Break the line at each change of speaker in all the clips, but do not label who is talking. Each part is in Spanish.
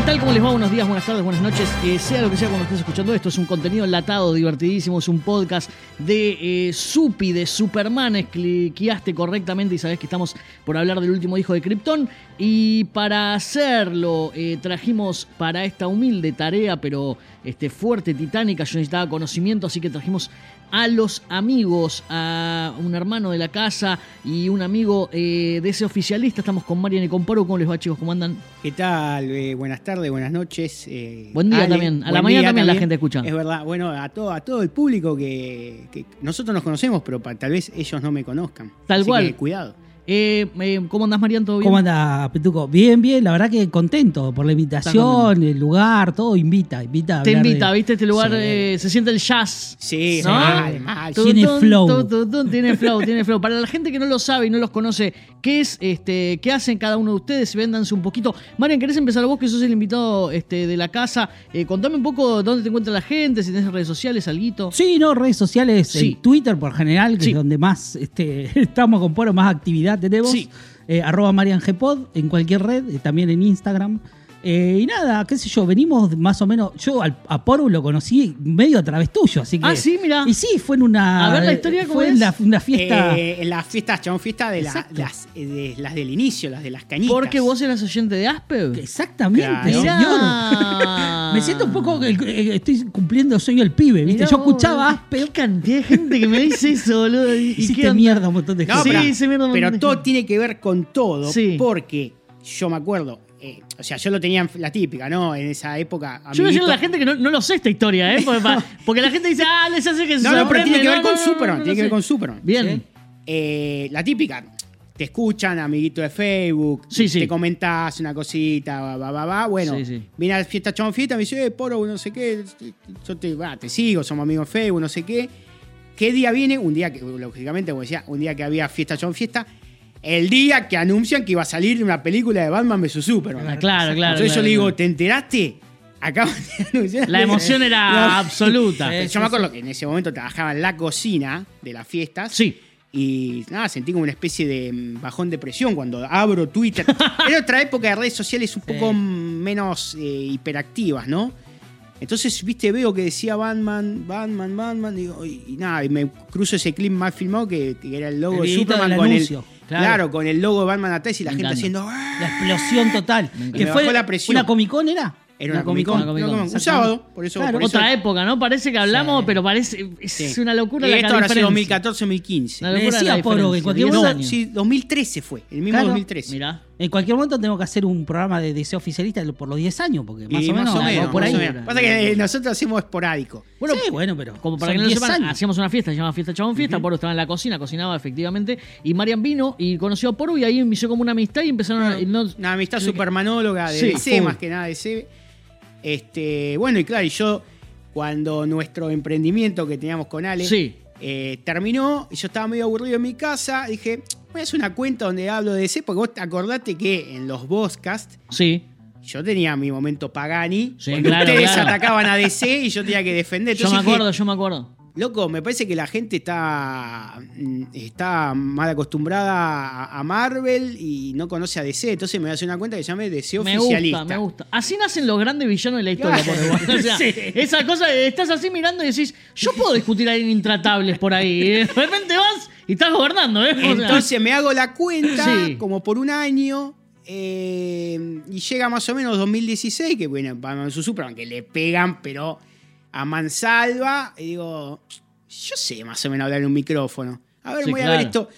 tal? ¿Cómo les va? Buenos días, buenas tardes, buenas noches. Sea lo que sea cuando estés escuchando esto, es un contenido enlatado, divertidísimo. Es un podcast de Supi, de Superman. Cliqueaste correctamente y sabés que estamos por hablar del último hijo de Krypton. Y para hacerlo, trajimos para esta humilde tarea, pero fuerte, titánica. Yo necesitaba conocimiento, así que trajimos a los amigos, a un hermano de la casa y un amigo de ese oficialista. Estamos con Marian y con Poro. ¿Cómo les va, chicos? ¿Cómo andan?
¿Qué tal? Buenas tardes, buenas noches.
Buen día también. A la mañana también la gente escucha.
Es verdad. Bueno, a todo el público que nosotros nos conocemos, pero tal vez ellos no me conozcan.
Tal
Así
cual.
que cuidado.
¿Cómo andás, Marian? ¿Todo bien?
¿Cómo anda, Petuco? Bien, la verdad que contento por la invitación, el lugar, todo invita.
Te invita, ¿viste? Este lugar se siente el jazz.
Sí,
¿no?
mal.
Tiene flow.
Tiene flow. Para la gente que no lo sabe y no los conoce, ¿qué hacen cada uno de ustedes? Véndanse un poquito. Marian, ¿querés empezar vos, que sos el invitado de la casa? Contame un poco dónde te encuentra la gente, si tenés redes sociales, alguito.
Sí, redes sociales,
Sí.
en Twitter por general, que
Sí.
es donde más estamos con Poro, más actividad tenemos.
Sí.
@MarianGpod en cualquier red, también en Instagram. Y nada, qué sé yo, venimos más o menos. Yo a Poro lo conocí medio a través tuyo, así que.
Ah, sí, mirá.
Y sí, fue en una.
A ver la historia, ¿cómo
fue
es?
en una fiesta.
En las fiestas, chabón, fiesta de
Exacto.
las del inicio, las de las cañitas.
Porque vos eras oyente de Aspev.
Exactamente,
Claro.
señor.
Mirá.
Me siento un poco que estoy cumpliendo sueño el pibe, ¿viste?
Mirá
Yo
vos,
escuchaba Aspe.
qué cantidad de gente que me dice eso, boludo. ¿Y qué
Hiciste
onda?
mierda un montón de
No,
gente.
Sí,
pero,
se mierda un montón
pero
de
todo
gente.
tiene que ver con todo,
Sí.
porque yo me acuerdo, o sea, yo lo tenía la típica, ¿no? En esa época.
Yo voy a decirle a la
amiguito.
gente que no lo sé esta historia, ¿eh? Porque la gente dice, les hace que se
No, pero
sorprende.
tiene que ver con
no
Superman,
lo
tiene que ver
sé.
con Superman.
Bien.
La típica, te escuchan, amiguito de Facebook,
Sí, sí.
te comentás una cosita, bueno,
Sí, sí.
viene a la fiesta, chabón, fiesta, me dice, Poro, no sé qué, yo te sigo, somos amigos de Facebook, no sé qué. ¿Qué día viene? Un día que, lógicamente, como decía, un día que había fiesta, chabón, fiesta, el día que anuncian que iba a salir una película de Batman vs Superman.
Ah, claro.
Entonces yo le digo, ¿te enteraste? Acaban de anunciar.
La emoción era
No.
absoluta.
Yo me acuerdo que en ese momento trabajaba en la cocina de las fiestas.
Sí.
Y nada, sentí como una especie de bajón de presión cuando abro Twitter. Era otra época de redes sociales un poco menos hiperactivas, ¿no? Entonces, viste, veo que decía Batman, digo, y nada, y me cruzo ese clip mal filmado que era el logo
El
de
videíto
Superman
del
con
anuncio,
claro, con el logo de Batman atrás y la
Me
gente
encanta.
haciendo
La explosión total.
Me
Que
bajó
fue
la presión.
una Comic-Con, ¿era?
Era una
Comic
Comic-Con.
Con,
Un
exactamente.
sábado, por eso.
Claro,
por eso
Otra época, ¿no? Parece que hablamos,
Sí.
pero parece. Es
sí.
una locura
Y
la
esto habrá sido
diferencia.
2014-2015.
Una
Le
locura
decía
la
Poro que en
diferencia,
cualquier
10
momento-
años.
Sí, 2013 fue, el mismo
Claro.
2013.
Mirá.
En cualquier momento tengo que hacer un programa de deseo oficialista por los 10 años, porque más
Y
o menos va por
más
ahí.
o menos. Pasa que nosotros hacemos esporádico.
Bueno,
sí, bueno, pero
Como para
son
que no lo
10
sepan,
años.
hacíamos una fiesta, se llama Fiesta Chabón Fiesta. Poro estaba en la cocina, cocinaba efectivamente. Y Marian vino y conoció a Poro y ahí inició como una amistad y empezaron a.
Una amistad supermanóloga de
Sí,
DC,
full.
más que nada de DC. Bueno, y claro, y yo, cuando nuestro emprendimiento que teníamos con Ale
Sí.
terminó, y yo estaba medio aburrido en mi casa, dije, voy a hacer una cuenta donde hablo de DC, porque vos acordate que en los podcasts
Sí.
yo tenía mi momento Pagani,
Sí,
cuando
claro,
ustedes
claro.
atacaban a DC y yo tenía que defender.
Yo
Entonces
me
dije,
acuerdo.
loco, me parece que la gente está mal acostumbrada a Marvel y no conoce a DC. Entonces me voy a hacer una cuenta que se llame DC
Me
Oficialista.
gusta, me gusta. Así nacen los grandes villanos de la historia.
Claro.
Poro, igual. O sea,
Sí.
esa cosa, estás así mirando y decís, yo puedo discutir ahí en Intratables por ahí. Y de repente vas y estás gobernando, ¿eh? O sea,
Entonces me hago la cuenta
Sí.
como por un año y llega más o menos 2016, que bueno, Batman vs Superman, que le pegan, pero a mansalva. Y digo, yo sé más o menos hablar en un micrófono. A ver,
Sí,
voy a
claro.
ver esto.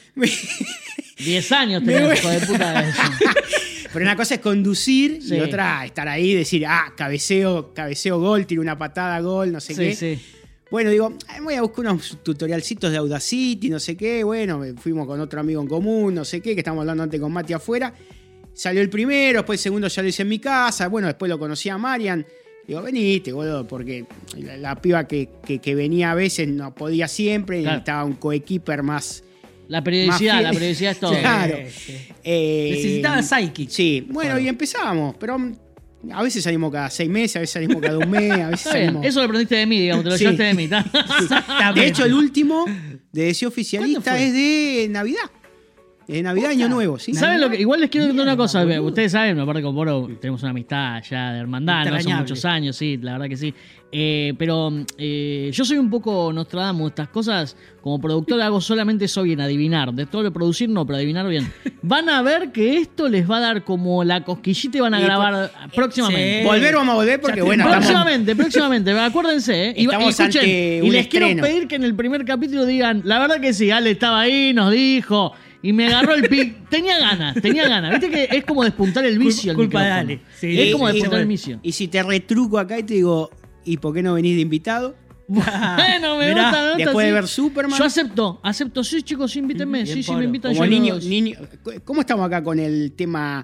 10 años
Me
tenés,
voy-
hijo de puta. De eso.
Pero una cosa es conducir
Sí.
y otra estar ahí y decir, cabeceo gol, tiro una patada, gol, no sé
Sí,
qué.
sí.
Bueno, digo, voy a buscar unos tutorialcitos de Audacity, no sé qué. Bueno, fuimos con otro amigo en común, no sé qué, que estábamos hablando antes con Mati afuera. Salió el primero, después el segundo ya lo hice en mi casa. Bueno, después lo conocí a Marian. Digo, venite, boludo, porque la piba que venía a veces no podía siempre.
Claro.
Y necesitaba un coequiper más.
La periodicidad,
Más
la
fiel.
periodicidad es todo.
Claro.
Sí.
Eh,
Necesitaba Psychic.
Sí, bueno,
Claro.
y empezamos, pero a veces salimos cada 6 meses, a veces salimos cada un mes, a veces
Está bien.
salimos.
Eso lo aprendiste de mí, digamos, te lo
Sí.
llevaste de mí. ¿tá?
Exactamente.
De hecho, el último de DC
¿Cuándo
Oficialista
fue?
es de Navidad. Desde Navidad, Año Nuevo, ¿sí?
¿Saben lo que? Igual les quiero contar una cosa.
boludo.
Ustedes saben, aparte con Poro tenemos una amistad ya de hermandad, ¿no? Son
Entrañable.
muchos años, sí, la verdad que sí. Pero yo soy un poco Nostradamus, estas cosas. Como productor hago solamente eso bien, adivinar. De todo lo producir no, pero adivinar bien. Van a ver que esto les va a dar como la cosquillita y van a
Y
grabar próximamente.
sí.
Vamos a volver porque,
Ya
bueno,
Próximamente, acuérdense, Y
Estamos
escuchen,
ante
y
un
les quiero
estreno.
pedir que en el primer capítulo digan, la verdad que sí, Ale estaba ahí, nos dijo, y me agarró el pic. Tenía ganas. Viste que es como despuntar el vicio.
Culpa
el
de
micrófono.
Ale. Sí,
Es como
sí,
despuntar
sí.
el vicio.
Y si te retruco acá y te digo, ¿y por qué no venís de invitado?
Bueno, me
Mirá,
gusta.
Después de
sí.
ver Superman.
Yo acepto. Sí, chicos, invítenme.
Bien,
Sí, me
Pablo.
invitan.
Como
yo
niño,
los-
¿Cómo estamos acá con el tema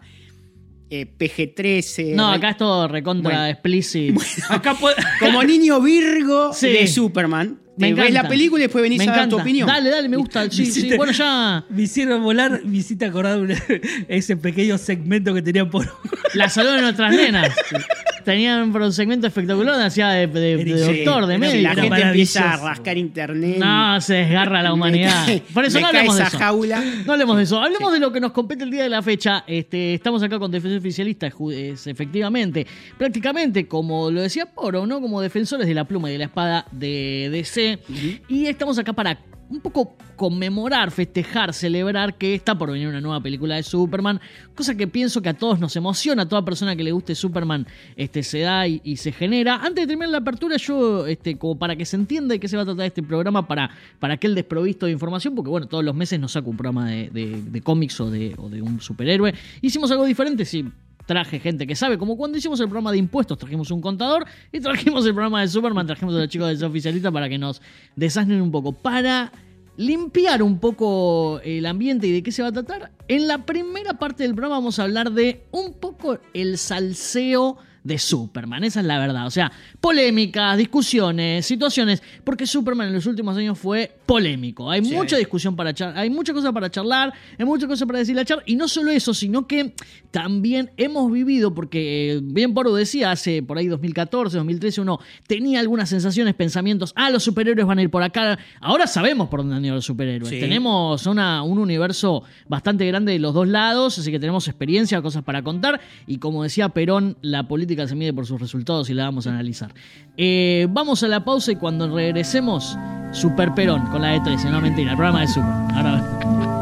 PG-13?
No, acá es todo recontra
Bueno.
explicit.
Acá puede...
Como niño Virgo
Sí.
de Superman.
Me
Ves
encanta.
la película y después venís
Me
a dar tu
encanta.
opinión.
Dale, me gusta. Sí.
Visita-
Bueno, ya.
Me hicieron volar, me hiciste acordar ese pequeño segmento que tenían por...
La salud de nuestras nenas. Tenían un segmento espectacular donde hacía de
Sí,
doctor, de
si
médico.
la gente
maravilloso.
empieza a rascar internet.
No, se desgarra la humanidad. Por eso
me
no
cae
hablemos de
esa
eso.
jaula.
No hablemos de eso. Hablemos de lo que nos compete el día de la fecha. Estamos acá con Defensor Oficialista, efectivamente. Prácticamente, como lo decía Poro, ¿no? Como defensores de la pluma y de la espada de DC. Y estamos acá para un poco conmemorar, festejar, celebrar que está por venir una nueva película de Superman, cosa que pienso que a todos nos emociona, a toda persona que le guste Superman se da y se genera. Antes de terminar la apertura, yo, como para que se entienda de qué se va a tratar este programa, para aquel desprovisto de información, porque bueno, todos los meses nos saco un programa de cómics o de un superhéroe. Hicimos algo diferente, sí. Traje gente que sabe, como cuando hicimos el programa de impuestos, trajimos un contador y trajimos el programa de Superman, trajimos a los chicos de Oficialista para que nos desasnen un poco. Para limpiar un poco el ambiente y de qué se va a tratar, en la primera parte del programa vamos a hablar de un poco el salseo de Superman, esa es la verdad. O sea, polémicas, discusiones, situaciones, porque Superman en los últimos años fue polémico. Hay mucha discusión para charlar, hay mucha cosa para charlar, hay mucha cosa para decirle a Char, y no solo eso, sino que también hemos vivido, porque bien Poro decía, hace por ahí 2014, 2013, uno tenía algunas sensaciones, pensamientos, los superhéroes van a ir por acá. Ahora sabemos por dónde han ido los superhéroes.
Sí.
Tenemos un universo bastante grande de los dos lados, así que tenemos experiencia, cosas para contar, y como decía Perón, la política se mide por sus resultados y la vamos a analizar. Vamos a la pausa y cuando regresemos, Super Perón con la E13, no mentira, el programa de Super. Ahora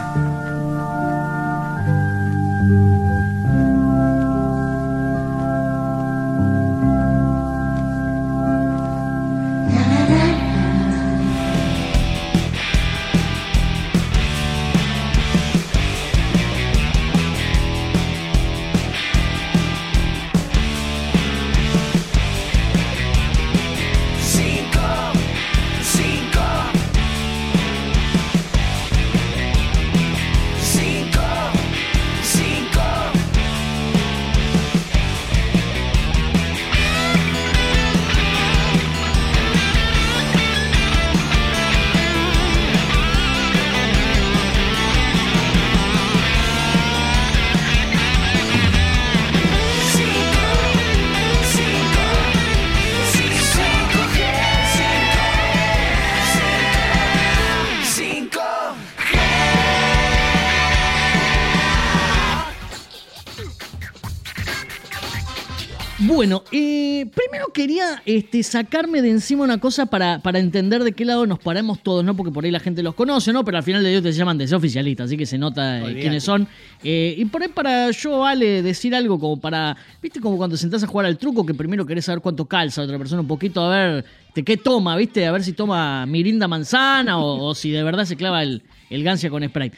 Bueno, primero quería sacarme de encima una cosa para entender de qué lado nos paramos todos, ¿no? Porque por ahí la gente los conoce, ¿no? Pero al final de Dios te llaman de oficialista, así que se nota quiénes son. Y por ahí para yo, Ale, decir algo como para... ¿Viste? Como cuando sentás a jugar al truco, que primero querés saber cuánto calza a otra persona, un poquito a ver qué toma, ¿viste? A ver si toma mirinda manzana o si de verdad se clava el Gancia con Sprite.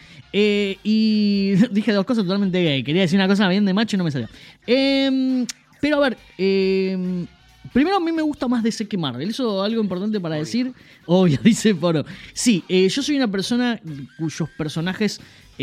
Y dije dos cosas totalmente gay. Quería decir una cosa bien de macho y no me salió. Pero a ver, primero a mí me gusta más DC que Marvel. Eso es algo importante para decir. Obvio, dice Poro. Sí, yo soy una persona cuyos personajes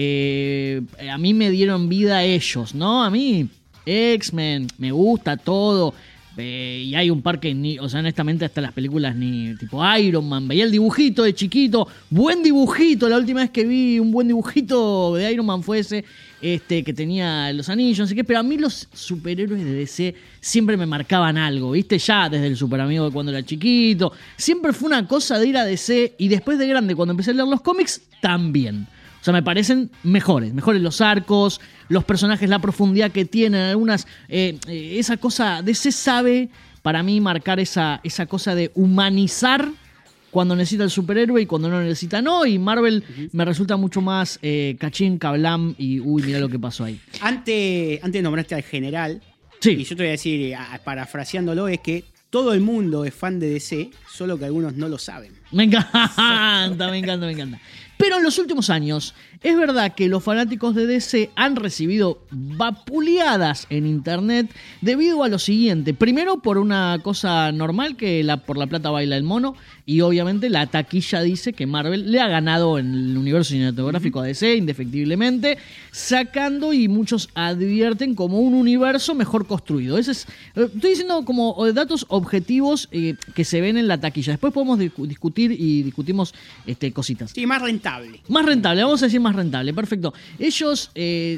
a mí me dieron vida a ellos, ¿no? A mí, X-Men, me gusta todo. Y hay un par que, o sea, honestamente, hasta las películas tipo Iron Man, veía el dibujito de chiquito, buen dibujito. La última vez que vi un buen dibujito de Iron Man fue ese, que tenía los anillos, no sé qué. Pero a mí los superhéroes de DC siempre me marcaban algo, ¿viste? Ya desde el Super Amigo de cuando era chiquito. Siempre fue una cosa de ir a DC y después de grande, cuando empecé a leer los cómics, también. O sea, me parecen mejores los arcos, los personajes, la profundidad que tienen, algunas, esa cosa, DC sabe para mí marcar esa cosa de humanizar cuando necesita el superhéroe y cuando no necesita no, y Marvel me resulta mucho más cachín, cablam y uy, mira lo que pasó ahí.
Antes nombraste al general,
Sí.
y yo te voy a decir, parafraseándolo, es que todo el mundo es fan de DC, solo que algunos no lo saben.
Me encanta, me encanta. Pero en los últimos años, es verdad que los fanáticos de DC han recibido vapuleadas en internet debido a lo siguiente. Primero, por una cosa normal, que por la plata baila el mono, y obviamente la taquilla dice que Marvel le ha ganado en el universo cinematográfico a DC, indefectiblemente, sacando, y muchos advierten, como un universo mejor construido. Estoy diciendo como datos objetivos que se ven en la taquilla. Después podemos discutir y discutimos cositas.
Sí, más rentable.
Más rentable, vamos a decir más rentable, perfecto. Ellos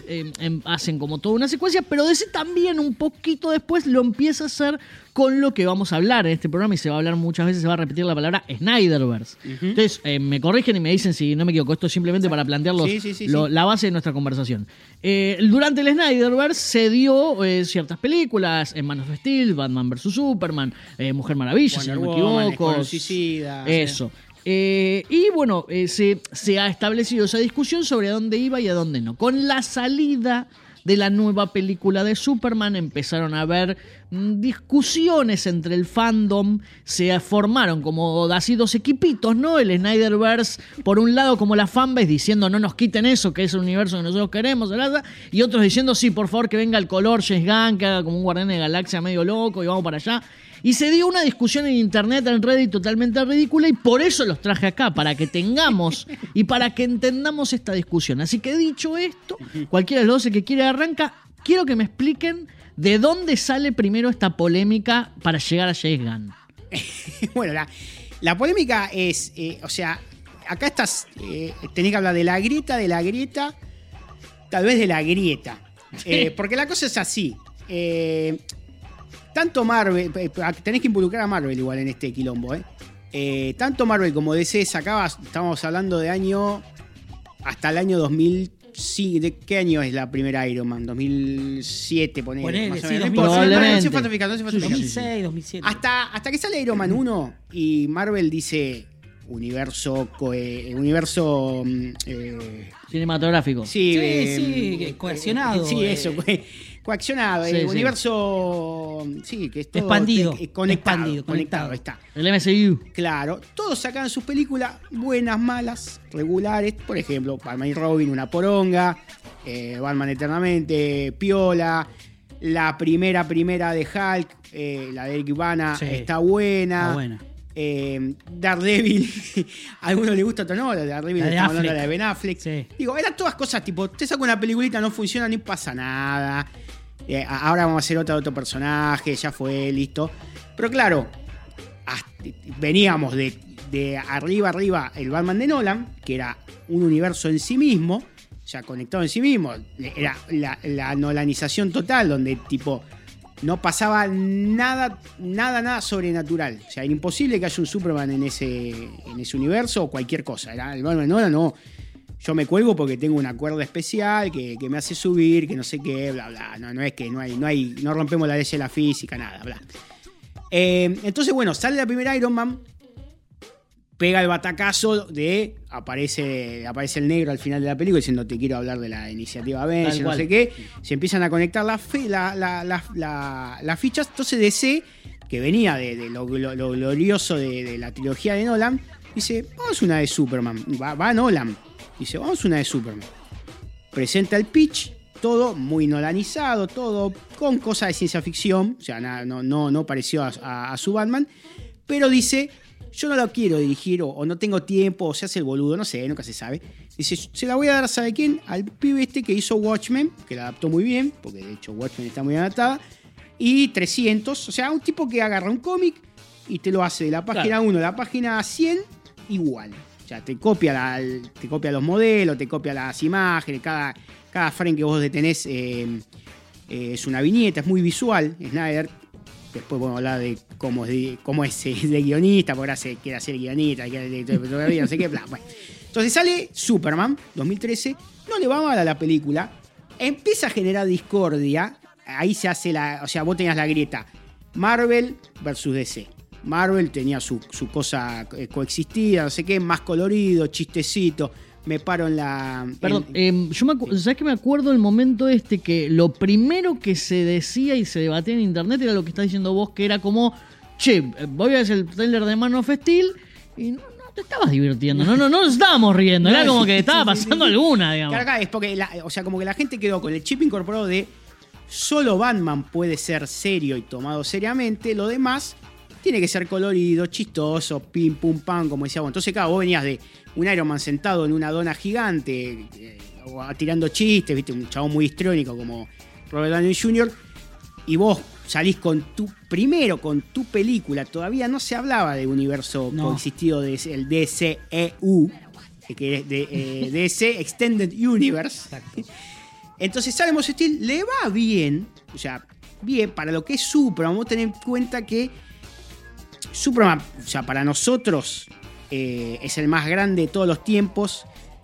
hacen como toda una secuencia, pero DC también un poquito después lo empieza a hacer con lo que vamos a hablar en este programa, y se va a hablar muchas veces, se va a repetir la palabra Snyderverse. Entonces, me corrigen y me dicen si no me equivoco. Esto es simplemente para plantear la base de nuestra conversación. Durante el Snyderverse se dio ciertas películas, en Man of Steel, Batman vs. Superman, Mujer Maravilla, si no me equivoco. Eso. Y bueno, se ha establecido esa discusión sobre a dónde iba y a dónde no. Con la salida de la nueva película de Superman empezaron a haber discusiones entre el fandom, se formaron como así dos equipitos, ¿no? El Snyderverse, por un lado, como la fanbase diciendo no nos quiten eso, que es el universo que nosotros queremos, y otros diciendo sí, por favor, que venga el color James Gunn, que haga como un Guardián de Galaxia medio loco y vamos para allá. Y se dio una discusión en internet, en Reddit, totalmente ridícula, y por eso los traje acá, para que tengamos y para que entendamos esta discusión. Así que dicho esto, cualquiera de los 12 que quiere arranca, quiero que me expliquen de dónde sale primero esta polémica para llegar a James Gunn.
Bueno, la polémica es, o sea, acá estás, tenés que hablar de la grieta, tal vez de la grieta. Porque la cosa es así. Tanto Marvel, tenés que involucrar a Marvel igual en este quilombo, tanto Marvel como DC estábamos hablando de hasta el año 2000. Sí, ¿de qué año es la primera Iron Man? 2007, ponele.
Más o
Sí,
menos.
Probablemente.
No se fue falsificando.
2006, 2007.
Hasta que sale Iron Man 1 y Marvel dice universo
Cinematográfico.
Sí, coaccionado.
Sí, eso, coaccionado.
Sí, sí.
Universo, sí, que es todo
Expandido.
conectado, está.
El MCU.
Claro, todos sacan sus películas, buenas, malas, regulares. Por ejemplo, Batman y Robin, una poronga. Batman Eternamente, piola. La primera de Hulk, la de Eric Bana, está buena. Daredevil, a algunos les gusta, a otros no. La de Daredevil, estamos hablando de la de Ben Affleck.
Sí.
Digo, eran todas cosas tipo, te saco una peliculita, no funciona, ni pasa nada. Ahora vamos a hacer otro personaje, ya fue, listo. Pero claro, veníamos de arriba el Batman de Nolan, que era un universo en sí mismo, ya conectado en sí mismo. Era la nolanización total, donde tipo no pasaba nada sobrenatural. O sea, era imposible que haya un Superman en ese universo o cualquier cosa. Era el Batman de Nolan, no. Yo me cuelgo porque tengo una cuerda especial que me hace subir, que no sé qué, bla, bla. No es que no rompemos la ley de la física, nada, bla. Entonces, bueno, sale la primera Iron Man, pega el batacazo aparece el negro al final de la película diciendo te quiero hablar de la iniciativa Avengers, no sé qué. Se empiezan a conectar las fichas. Entonces DC, que venía de lo glorioso de la trilogía de Nolan, dice, vamos a una de Superman. Va Nolan. Dice, vamos a una de Superman. Presenta el pitch, todo muy nolanizado, todo con cosas de ciencia ficción. O sea, no pareció a su Batman. Pero dice, yo no lo quiero dirigir o no tengo tiempo o se hace el boludo, no sé, nunca se sabe. Dice, se la voy a dar, ¿sabe quién? Al pibe que hizo Watchmen, que la adaptó muy bien, porque de hecho Watchmen está muy adaptada. Y 300, o sea, un tipo que agarra un cómic y te lo hace de la página 1 a la página 100 igual. O sea, te copia los modelos, te copia las imágenes, cada frame que vos detenés es una viñeta, es muy visual. Snyder, después podemos hablar de cómo es de guionista, porque ahora se quiere hacer guionista, no sé qué, bla, bueno. Entonces sale Superman, 2013, no le va mal a la película, empieza a generar discordia, ahí se hace o sea, vos tenías la grieta, Marvel versus DC. Marvel tenía su cosa coexistida, no sé qué, más colorido, chistecito. Me paro en la...
Perdón, ¿sabes que me acuerdo el momento que lo primero que se decía y se debatía en internet era lo que estás diciendo vos, que era como, che, voy a hacer el trailer de Man of Steel y no te estabas divirtiendo, no nos estábamos riendo, era como que estaba pasando alguna, digamos.
Claro, es porque, o sea, como que la gente quedó con el chip incorporado de solo Batman puede ser serio y tomado seriamente, lo demás tiene que ser colorido, chistoso, pim, pum, pam, como decía vos. Entonces, claro, vos venías de un Iron Man sentado en una dona gigante, tirando chistes, viste, un chabón muy histrónico como Robert Downey Jr., y vos salís con tu película, todavía no se hablaba de universo coexistido del DCEU, que es de DC Extended Universe.
Exacto.
Entonces sale Man of Steel, le va bien, o sea, bien, para lo que es Superman. Vamos a tener en cuenta que Superman, o sea, para nosotros es el más grande de todos los tiempos.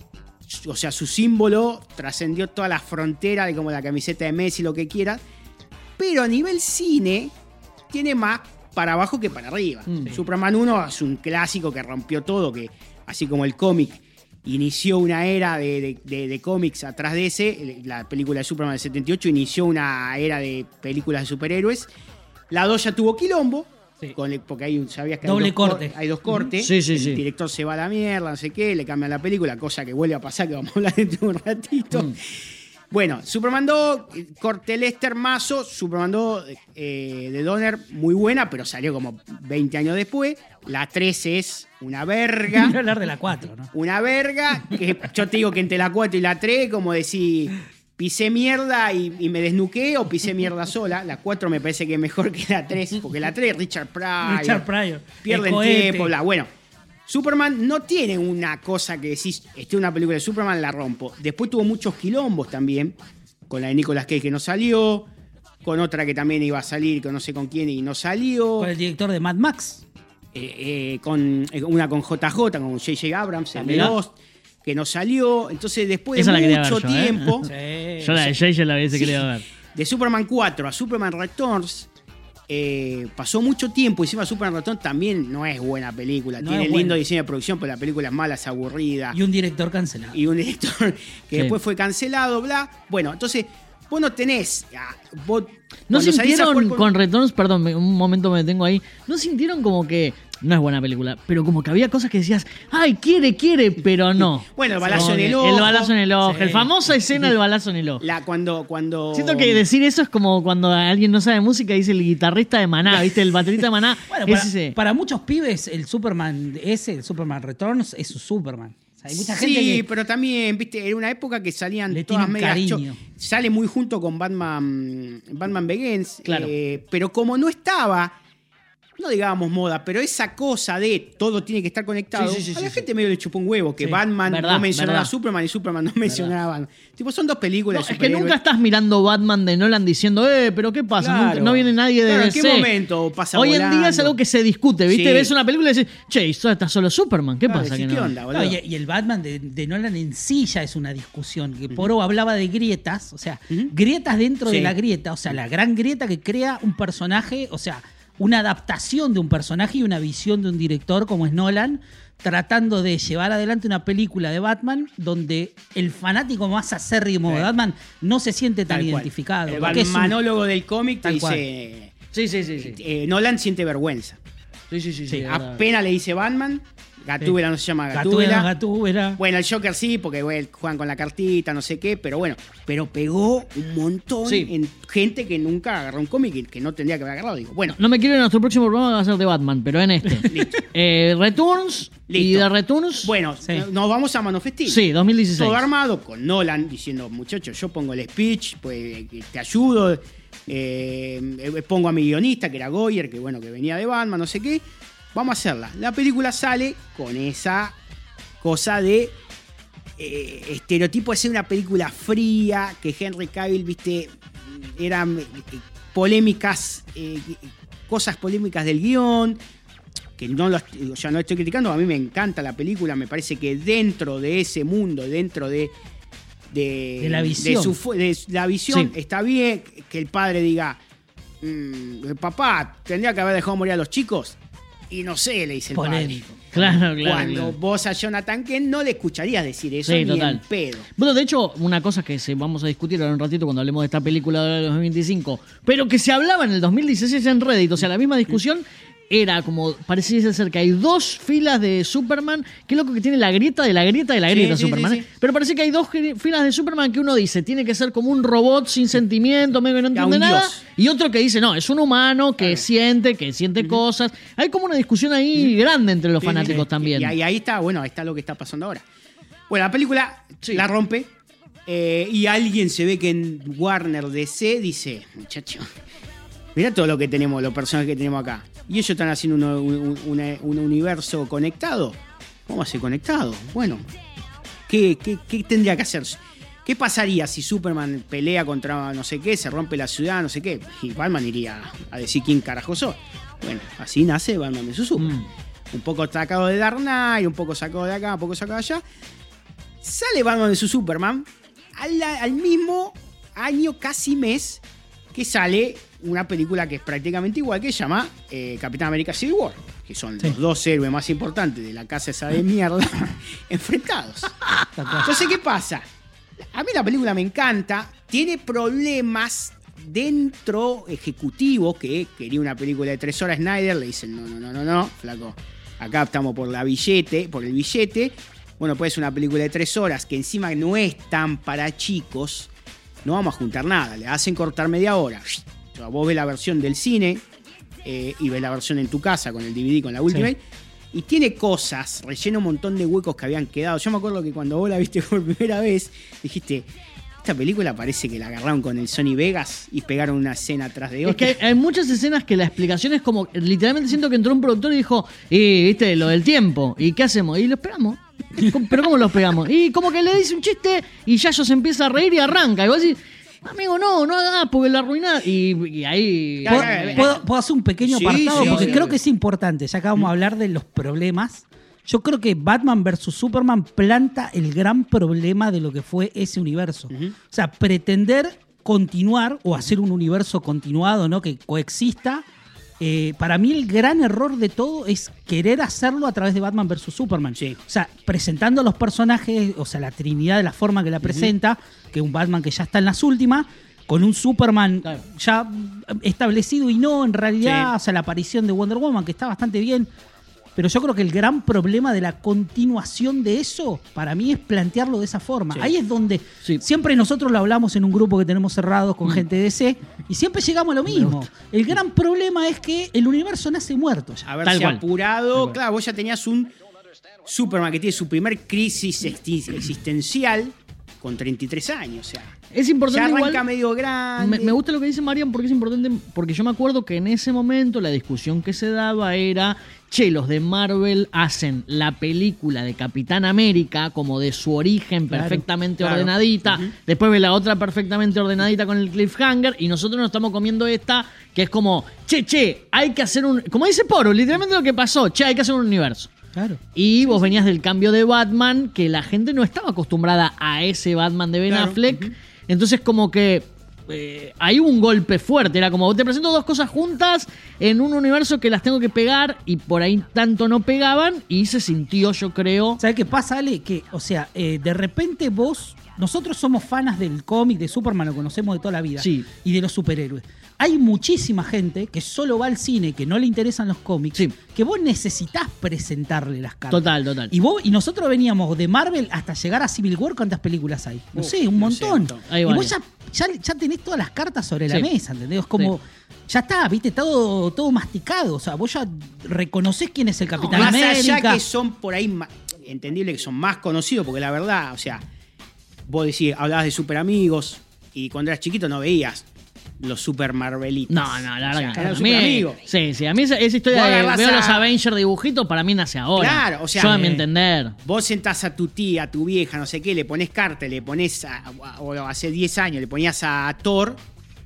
O sea, su símbolo trascendió todas las fronteras de como la camiseta de Messi, lo que quiera. Pero a nivel cine, tiene más para abajo que para arriba. Superman 1 es un clásico que rompió todo, que así como el cómic inició una era de cómics atrás de ese, la película de Superman del 78 inició una era de películas de superhéroes. La 2 ya tuvo quilombo. Sí. Porque sabías que hay dos cortes.
Sí.
El director se va a la mierda, no sé qué, le cambian la película, cosa que vuelve a pasar, que vamos a hablar dentro de un ratito. Bueno, Superman 2, corte Lester Mazo, Superman 2 de Donner, muy buena, pero salió como 20 años después. La 3 es una verga.
Quiero hablar de la 4, ¿no?
Una verga, que yo te digo que entre la 4 y la 3, como decir... Pisé mierda y me desnuqué o pisé mierda sola. La 4 me parece que es mejor que la 3, porque la 3 es Richard Pryor. Pierden tiempo, bla. Bueno, Superman no tiene una cosa que decís, una película de Superman, la rompo. Después tuvo muchos quilombos también, con la de Nicolas Cage que no salió, con otra que también iba a salir, que no sé con quién y no salió.
Con el director de Mad Max.
Con JJ, con J.J. Abrams, el de Lost, que no salió. Entonces, después de mucho tiempo...
Yo la de J.J. la hubiese querido ver.
De Superman 4 a Superman Returns, pasó mucho tiempo. Encima Superman Returns también no es buena película. Tiene lindo diseño de producción, pero la película es mala, es aburrida.
Y un director cancelado.
Y un director que después fue cancelado, bla. Bueno, entonces... Vos no tenés...
¿No sintieron con Returns, perdón, un momento me detengo ahí, ¿no sintieron como que no es buena película, pero como que había cosas que decías, ay, quiere, pero no?
Bueno, el balazo en el ojo.
El balazo en el ojo, el famosa escena del balazo en el ojo.
Cuando...
Siento que decir eso es como cuando alguien no sabe música y dice el guitarrista de Maná, ¿viste? El baterista de Maná.
Bueno, para muchos pibes, el Superman Returns, es su Superman. Hay mucha gente que...
pero también, viste, era una época que salían todas medias... Sale muy junto con Batman Begins,
claro.
Pero como no estaba, no digamos moda, pero esa cosa de todo tiene que estar conectado, a la gente medio le chupó un huevo, que Batman no mencionaba a Superman y Superman no mencionaba a Batman. Tipo, son dos películas.
No, es que nunca estás mirando Batman de Nolan diciendo, pero ¿qué pasa?
Claro.
Nunca, no viene nadie de DC.
¿En qué momento pasa
Hoy
volando?
en día es algo que se discute, ¿viste? Ves una película y dices, che, está solo Superman, ¿qué pasa?
¿Qué onda, boludo?
No, y el Batman de Nolan en sí ya es una discusión. Que Poro hablaba de grietas, o sea, grietas dentro de la grieta, o sea, la gran grieta que crea un personaje, o sea, una adaptación de un personaje y una visión de un director como es Nolan, tratando de llevar adelante una película de Batman donde el fanático más acérrimo de Batman no se siente tan identificado.
El Batmanólogo del cómic te dice...
Sí.
Nolan siente vergüenza.
Sí,
apenas le dice Batman... Gatúbela no se llama Gatúbela. Bueno, el Joker sí, porque juegan con la cartita, no sé qué, pero bueno. Pero pegó un montón en gente que nunca agarró un cómic y que no tendría que haber agarrado. Digo, bueno.
No me quiero ir a nuestro próximo programa, va a ser de Batman, pero en este.
Listo.
Returns. Listo. Y de Returns.
Bueno, nos vamos a Man of Steel.
Sí, 2016.
Todo armado con Nolan diciendo, muchachos, yo pongo el speech, pues te ayudo. Pongo a mi guionista, que era Goyer, que bueno, que venía de Batman, no sé qué. Vamos a hacerla. La película sale con esa cosa de estereotipo de ser una película fría, que Henry Cavill, viste, eran polémicas, cosas polémicas del guión. que no lo estoy criticando, a mí me encanta la película, me parece que dentro de ese mundo, dentro de
la visión,
de la visión,
Sí.
está bien que el padre diga, papá, tendría que haber dejado morir a los chicos, y no sé, le dice el
Polémico.
padre.
Claro.
Cuando vos a Jonathan Kent no le escucharías decir eso,
Sí,
ni
total.
en pedo.
Bueno, de hecho, una cosa que vamos a discutir ahora un ratito cuando hablemos de esta película de 2025, pero que se hablaba en el 2016 en Reddit, o sea, la misma discusión era como, parecía ser que hay 2 filas de Superman, qué loco que tiene la grieta de la grieta de la grieta
Sí,
Superman,
sí,
¿eh?
sí.
Pero parece que hay 2 filas de Superman que uno dice, tiene que ser como un robot sin sentimiento, medio que no entiende
un
nada,
dios.
y otro que dice, no, es un humano que siente cosas. Hay como una discusión ahí grande entre los
Sí,
fanáticos
sí.
también.
Y ahí está, bueno, ahí está lo que está pasando ahora. Bueno, la película la rompe y alguien se ve que en Warner DC dice, muchacho, mirá todo lo que tenemos, los personajes que tenemos acá. Y ellos están haciendo un universo conectado. ¿Cómo va a ser conectado? Bueno, ¿qué tendría que hacer? ¿Qué pasaría si Superman pelea contra no sé qué, se rompe la ciudad, no sé qué? Y Batman iría a decir quién carajo sos. Bueno, así nace Batman vs Superman. Un poco sacado de Dark Knight, un poco sacado de acá, un poco sacado de allá. Sale Batman vs Superman al mismo año, casi mes, que sale una película que es prácticamente igual, que se llama Capitán América Civil War, que son los 2 héroes más importantes de la casa esa de mierda enfrentados. Entonces, ¿qué pasa? A mí la película me encanta, tiene problemas dentro ejecutivo, que quería una película de 3 horas. Snyder le dicen, no, flaco, acá estamos por el billete. Bueno, pues es una película de 3 horas que encima no es tan para chicos, no vamos a juntar nada, le hacen cortar media hora. O sea, vos ves la versión del cine y ves la versión en tu casa con el DVD, con la Ultimate, y tiene cosas, rellena un montón de huecos que habían quedado. Yo me acuerdo que cuando vos la viste por primera vez, dijiste, esta película parece que la agarraron con el Sony Vegas y pegaron una escena atrás de otra.
Es que hay muchas escenas que la explicación es como, literalmente siento que entró un productor y dijo, viste, lo del tiempo, ¿y qué hacemos? Y lo pegamos. ¿Pero cómo los pegamos? Y como que le dice un chiste y ya ellos se empieza a reír y arranca. Y vos decís, amigo, no hagas porque la arruinás. Y ahí...
¿Puedo hacer un pequeño
Sí,
apartado?
sí,
Porque
sí,
creo
sí.
que es importante, ya que vamos a hablar de los problemas. Yo creo que Batman vs. Superman planta el gran problema de lo que fue ese universo. O sea, pretender continuar o hacer un universo continuado, ¿no? Que coexista. Para mí el gran error de todo es querer hacerlo a través de Batman vs. Superman.
Sí.
O sea, presentando a los personajes, o sea, la Trinidad de la forma que la presenta, que un Batman que ya está en las últimas, con un Superman ya establecido y no, en realidad, o sea, la aparición de Wonder Woman, que está bastante bien. Pero yo creo que el gran problema de la continuación de eso, para mí, es plantearlo de esa forma.
Sí.
Ahí es donde siempre nosotros lo hablamos en un grupo que tenemos cerrados con gente de DC, y siempre llegamos a lo mismo. El gran problema es que el universo nace muerto ya.
Haberse
Tal cual.
apurado. Claro, vos ya tenías un Superman que tiene su primer crisis existencial con 33 años. O sea,
Es importante
ya arranca
igual,
medio grande.
me gusta lo que dice Marian porque es importante, porque yo me acuerdo que en ese momento la discusión que se daba era, che, los de Marvel hacen la película de Capitán América como de su origen perfectamente
claro.
ordenadita, después ve la otra perfectamente ordenadita con el cliffhanger y nosotros nos estamos comiendo esta que es como, che, hay que hacer un, como dice Poro, literalmente lo que pasó, che, hay que hacer un universo.
Claro.
Y vos venías del cambio de Batman, que la gente no estaba acostumbrada a ese Batman de Ben
Claro.
Affleck. Entonces como que hay un golpe fuerte. Era como, te presento 2 cosas juntas en un universo que las tengo que pegar y por ahí tanto no pegaban y se sintió, yo creo...
¿Sabes qué pasa, Ale? Que, o sea, de repente nosotros somos fanas del cómic, de Superman, lo conocemos de toda la vida.
Sí.
Y de los superhéroes. Hay muchísima gente que solo va al cine, que no le interesan los cómics,
Sí.
que vos necesitás presentarle las cartas.
Total.
Y nosotros veníamos de Marvel hasta llegar a Civil War, ¿cuántas películas hay? No sé, un
no sé,
montón.
un montón.
Hay
Y vos
varias.
ya tenés todas las cartas sobre la
Sí.
mesa, ¿entendés? Es como, ya está, viste, todo masticado. O sea, vos ya reconocés quién es el Capitán
Más
América.
allá que son por ahí, entendible que son más conocidos, porque la verdad, o sea, vos decís, hablabas de super amigos y cuando eras chiquito no veías los super Marvelitas.
No, la verdad que
eran
a
super
mí,
amigos.
Sí, a mí esa historia
Vos
de
agarrás
veo
a-
los Avengers dibujitos, para mí nace ahora.
Claro, o sea,
yo a mi entender.
Vos sentás a tu tía, a tu vieja, no sé qué, le pones carta, le pones, o hace 10 años, le ponías a Thor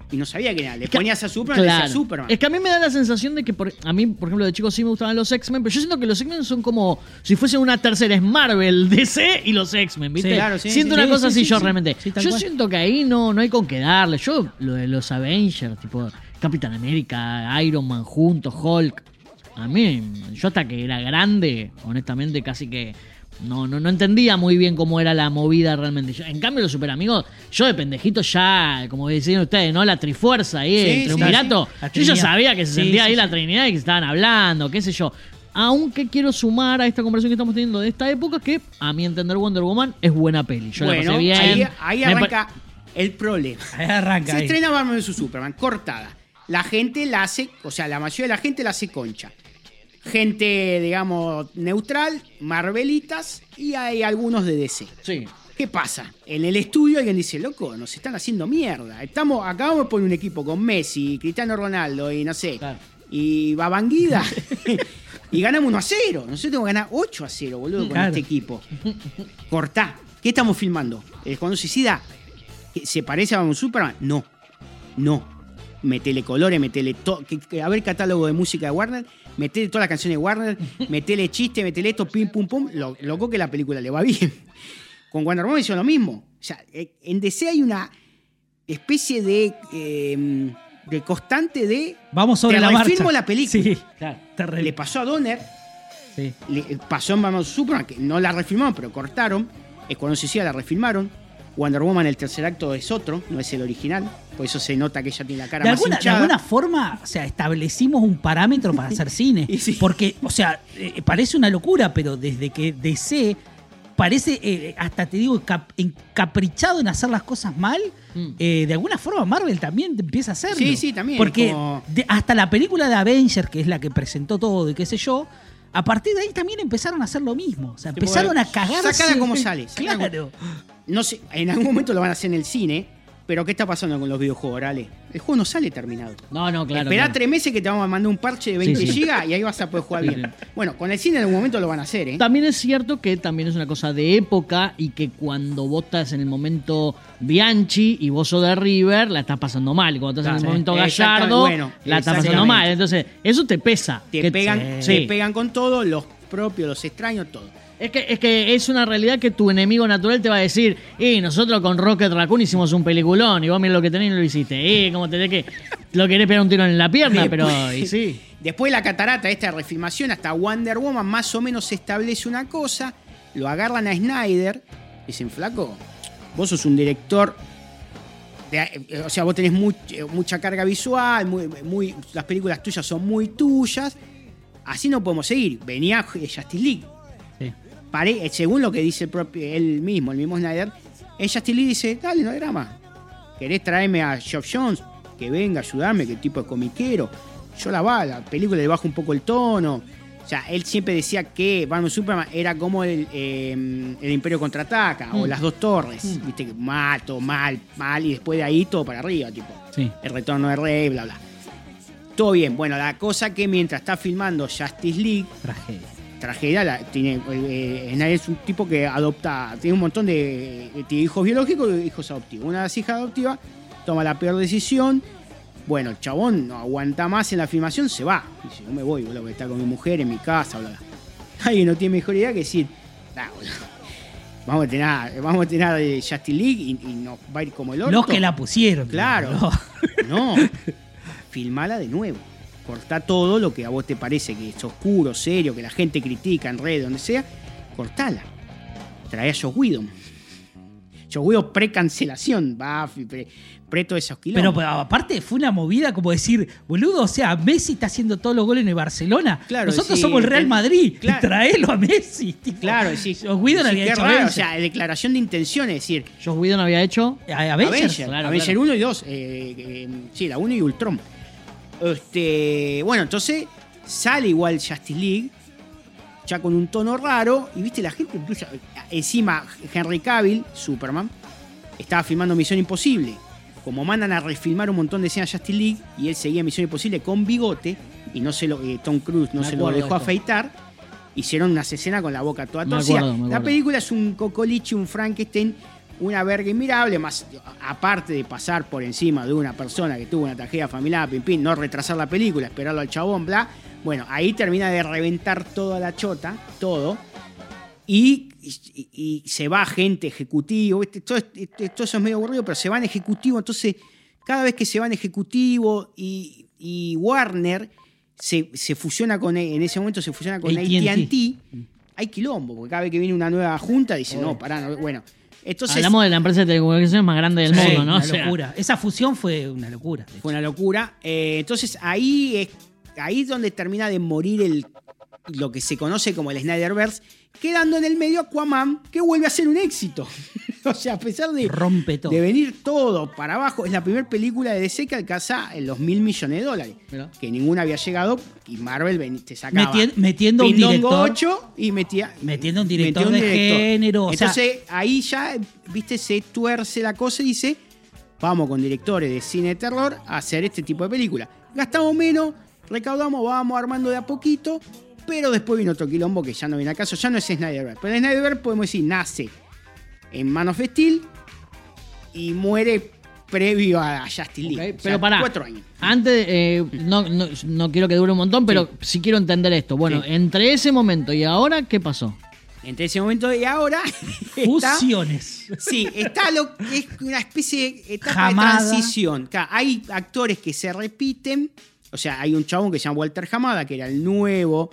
y no sabía quién era. Le ponías a Superman, le decía Superman.
Es que a mí me da la sensación de que, a mí, por ejemplo, de chico sí me gustaban los X-Men, pero yo siento que los X-Men son como si fuesen una tercera, es Marvel, DC y los X-Men, ¿viste?
Sí, claro, sí,
siento
sí,
una cosa así yo
sí.
realmente.
Sí,
yo
cual.
siento que ahí no hay con qué darle. Yo, lo de los Avengers, tipo Capitán América, Iron Man juntos, Hulk, a mí, yo hasta que era grande, honestamente, casi que no entendía muy bien cómo era la movida realmente. En cambio, los super amigos, yo de pendejito ya, como decían ustedes, ¿no? La trifuerza ahí,
Sí,
el
sí,
triunvirato.
sí.
Yo ya sabía que se
Sí,
sentía
sí,
ahí
sí.
la Trinidad y que se estaban hablando, qué sé yo. Aunque quiero sumar a esta conversación que estamos teniendo de esta época que, a mi entender, Wonder Woman es buena peli. Yo la
Bueno,
pasé bien.
ahí
Me
arranca el problema.
Ahí arranca.
Se
ahí.
estrena Batman vs Superman, cortada. La gente la hace, o sea, la mayoría de la gente la hace concha. Gente, digamos, neutral, Marvelitas, y hay algunos de DC.
Sí.
¿Qué pasa? En el estudio alguien dice, loco, nos están haciendo mierda. Acabamos de poner un equipo con Messi, Cristiano Ronaldo y no sé,
Claro.
y Babanguida. Y ganamos 1-0. Nosotros tenemos que ganar 8-0, boludo, con
Claro.
este equipo. Cortá. ¿Qué estamos filmando? ¿El Escuadrón Suicida se parece a Superman? No. Metele colores, metele todo. A ver, catálogo de música de Warner. Metele todas las canciones de Warner. Metele chiste, metele esto, pim, pum, pum. Loco que la película le va bien. Con Wonder Woman hizo lo mismo. O sea, en DC hay una especie de constante de.
Vamos sobre
te
la marcha.
refilmo la película.
Sí,
Claro.
terrible.
Le pasó a Donner.
Sí.
Pasó en Batman vs Superman, que no la refilmaron, pero cortaron. Escuadrón Suicida la refilmaron. Wonder Woman, el tercer acto, es otro, no es el original. Por eso se nota que ella tiene la cara
De
más
alguna, de
hinchada.
alguna forma, o sea, establecimos un parámetro para hacer cine.
Y sí.
Porque, o sea, parece una locura, pero desde que DC parece, hasta te digo, encaprichado en hacer las cosas mal, de alguna forma Marvel también empieza a hacerlo.
Sí, sí, también,
Porque
como-
hasta la película de Avengers, que es la que presentó todo y qué sé yo, a partir de ahí también empezaron a hacer lo mismo. O sea,
Sí,
empezaron
porque
a cagarse.
sacala como sale, sacala
Claro.
No sé, en algún momento lo van a hacer en el cine, pero ¿qué está pasando con los videojuegos, Ale? El juego no sale terminado.
No, claro.
Esperá
claro.
3 meses que te vamos a mandar un parche de 20
Sí, sí.
gigas y ahí vas a poder jugar
Sí,
bien.
sí.
Bueno, con el cine en algún momento lo van a hacer, ¿eh?
También es cierto que también es una cosa de época y que cuando vos estás en el momento Bianchi y vos sos de River, la estás pasando mal. Y cuando estás en el
Claro,
momento
exactamente,
Gallardo,
bueno,
la estás pasando
exactamente.
mal. Entonces, eso te pesa.
Te
Que-
pegan,
sí.
te pegan con todo, los propios, los extraños, todo.
Es que es una realidad que tu enemigo natural te va a decir, nosotros con Rocket Raccoon hicimos un peliculón y vos mirá lo que tenés y no lo hiciste. Como tenés que lo querés pegar un tiro en la pierna, pero y sí.
Después de la catarata, esta refilmación, hasta Wonder Woman más o menos se establece una cosa, lo agarran a Snyder, dicen, flaco, vos sos un director, o sea, vos tenés mucha carga visual, las películas tuyas son muy tuyas, así no podemos seguir. Venía Justice League.
Sí.
Según lo que dice el mismo Snyder, Justice League dice, dale, no hay drama. ¿Querés traerme a Geoff Jones? Que venga a ayudarme, que el tipo es comiquero. Yo la película le bajo un poco el tono. O sea, él siempre decía que Batman Superman era como el Imperio Contraataca o las dos torres. Viste, que todo mal, y después de ahí todo para arriba, tipo.
Sí.
El retorno de Rey, bla, bla. Todo bien. Bueno, la cosa que mientras está filmando Justice League, tragedia, Snyder es un tipo que tiene un montón de tiene hijos biológicos y hijos adoptivos. Una de las hijas adoptivas toma la peor decisión. Bueno, el chabón no aguanta más en la filmación, se va. Dice, no me voy, boludo, porque está con mi mujer en mi casa, bla, bla. Alguien no tiene mejor idea que decir, boludo, vamos a tener Justice League y nos va a ir como el orto.
Los que la pusieron.
Claro. No. Filmala de nuevo. Cortá todo lo que a vos te parece que es oscuro, serio, que la gente critica en redes, donde sea. Cortala. Trae a Joss Whedon. Joss Whedon pre-cancelación. Buffy, todos esos kilómetros.
Pero aparte fue una movida como decir, boludo, o sea, Messi está haciendo todos los goles en el Barcelona.
Claro,
nosotros
sí,
somos el Real Madrid.
claro.
Traelo a Messi. Tipo.
Claro, sí.
Joss Whedon
Sí,
había
qué
hecho
raro,
Avengers.
o sea, declaración de intenciones, es decir,
Joss Whedon había hecho.
Avengers.
Claro,
Avenger
claro.
1 y 2. Sí, la 1 y Ultron. Bueno, entonces sale igual Justice League, ya con un tono raro, y viste, la gente incluso, encima Henry Cavill, Superman, estaba filmando Misión Imposible. Como mandan a refilmar un montón de escenas de Justice League, y él seguía Misión Imposible con bigote, y Tom Cruise no
Me
se lo
acuerdo
dejó
de esto.
afeitar, hicieron unas escenas con la boca toda
Me
torcida.
acuerdo.
La película es un cocolichi, un Frankenstein, una verga inmirable, más aparte de pasar por encima de una persona que tuvo una tragedia familiar, pim, no retrasar la película, esperarlo al chabón, bla. Bueno, ahí termina de reventar toda la chota, todo. Y se va gente ejecutivo. Todo eso es medio aburrido, pero se van ejecutivo. Entonces, cada vez que se van ejecutivo y Warner se fusiona con, en ese momento se fusiona con AT&T, hay quilombo, porque cada vez que viene una nueva junta dice, no, pará, no, bueno. Entonces,
hablamos de la empresa de telecomunicaciones más grande del mundo, ¿no?
Una locura. Esa fusión fue una locura.
Fue una locura. Entonces ahí es donde termina de morir lo que se conoce como el Snyderverse, quedando en el medio Aquaman, que vuelve a ser un éxito. O sea, a pesar de,
rompe todo,
de venir todo para abajo, es la primera película de DC que alcanza los $1.000 millones. ¿Verdad? Que ninguna había llegado, y Marvel te sacaba
metiendo un director
8 y
metiendo un director de género.
Entonces ahí ya, viste, se tuerce la cosa y dice, vamos con directores de cine de terror a hacer este tipo de película. Gastamos menos, recaudamos, vamos armando de a poquito, pero después vino otro quilombo que ya no viene al caso, ya no es Snyderverse. Pero Snyderverse, podemos decir, nace en Man of Steel y muere previo a Justice League.
Okay,
o sea,
pero pará,
4 años.
Antes, no quiero que dure un montón, pero sí quiero entender esto. Bueno, entre ese momento y ahora, ¿qué pasó?
Entre ese momento y ahora
fusiones.
Sí, está es una especie de etapa de transición. Hay actores que se repiten. O sea, hay un chabón que se llama Walter Hamada, que era el nuevo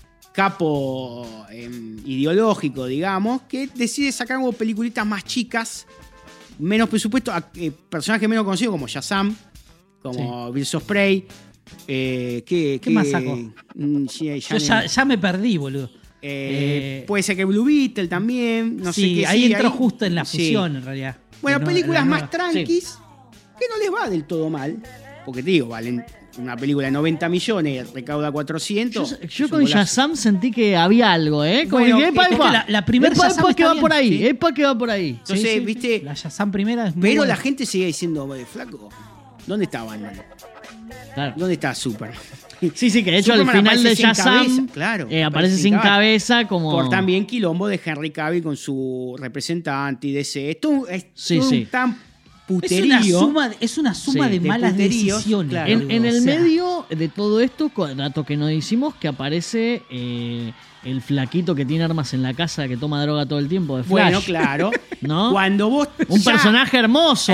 capo ideológico, digamos, que decide sacar como peliculitas más chicas, menos presupuesto, personajes menos conocidos como Shazam, como Birds of Prey. ¿Qué
más sacó? Yo ya me perdí, boludo.
Puede ser que Blue Beetle también. No sé qué,
ahí entró justo en la fusión, en realidad.
Bueno, películas más tranquis, que no les va del todo mal. Porque te digo, valen una película de 90 millones, recauda 400.
Yo con Shazam sentí que había algo, ¿eh? Como
bueno,
la primera Shazam que va por ahí. Sí. Epa que va por ahí.
Entonces, viste.
La Shazam primera es muy
pero
buena.
La gente sigue diciendo, flaco, ¿dónde está Batman?
Claro.
¿Dónde está Superman?
Sí, que de hecho Superman al final de Shazam aparece sin cabeza como...
Por también quilombo de Henry Cavill con su representante y DC. Esto es tan puterío.
Es una suma de malas decisiones.
Claro,
en el medio de todo esto, dato que no hicimos, que aparece el flaquito que tiene armas en la casa, que toma droga todo el tiempo, de Flash.
Bueno, claro.
¿No?
Cuando vos...
Un personaje hermoso.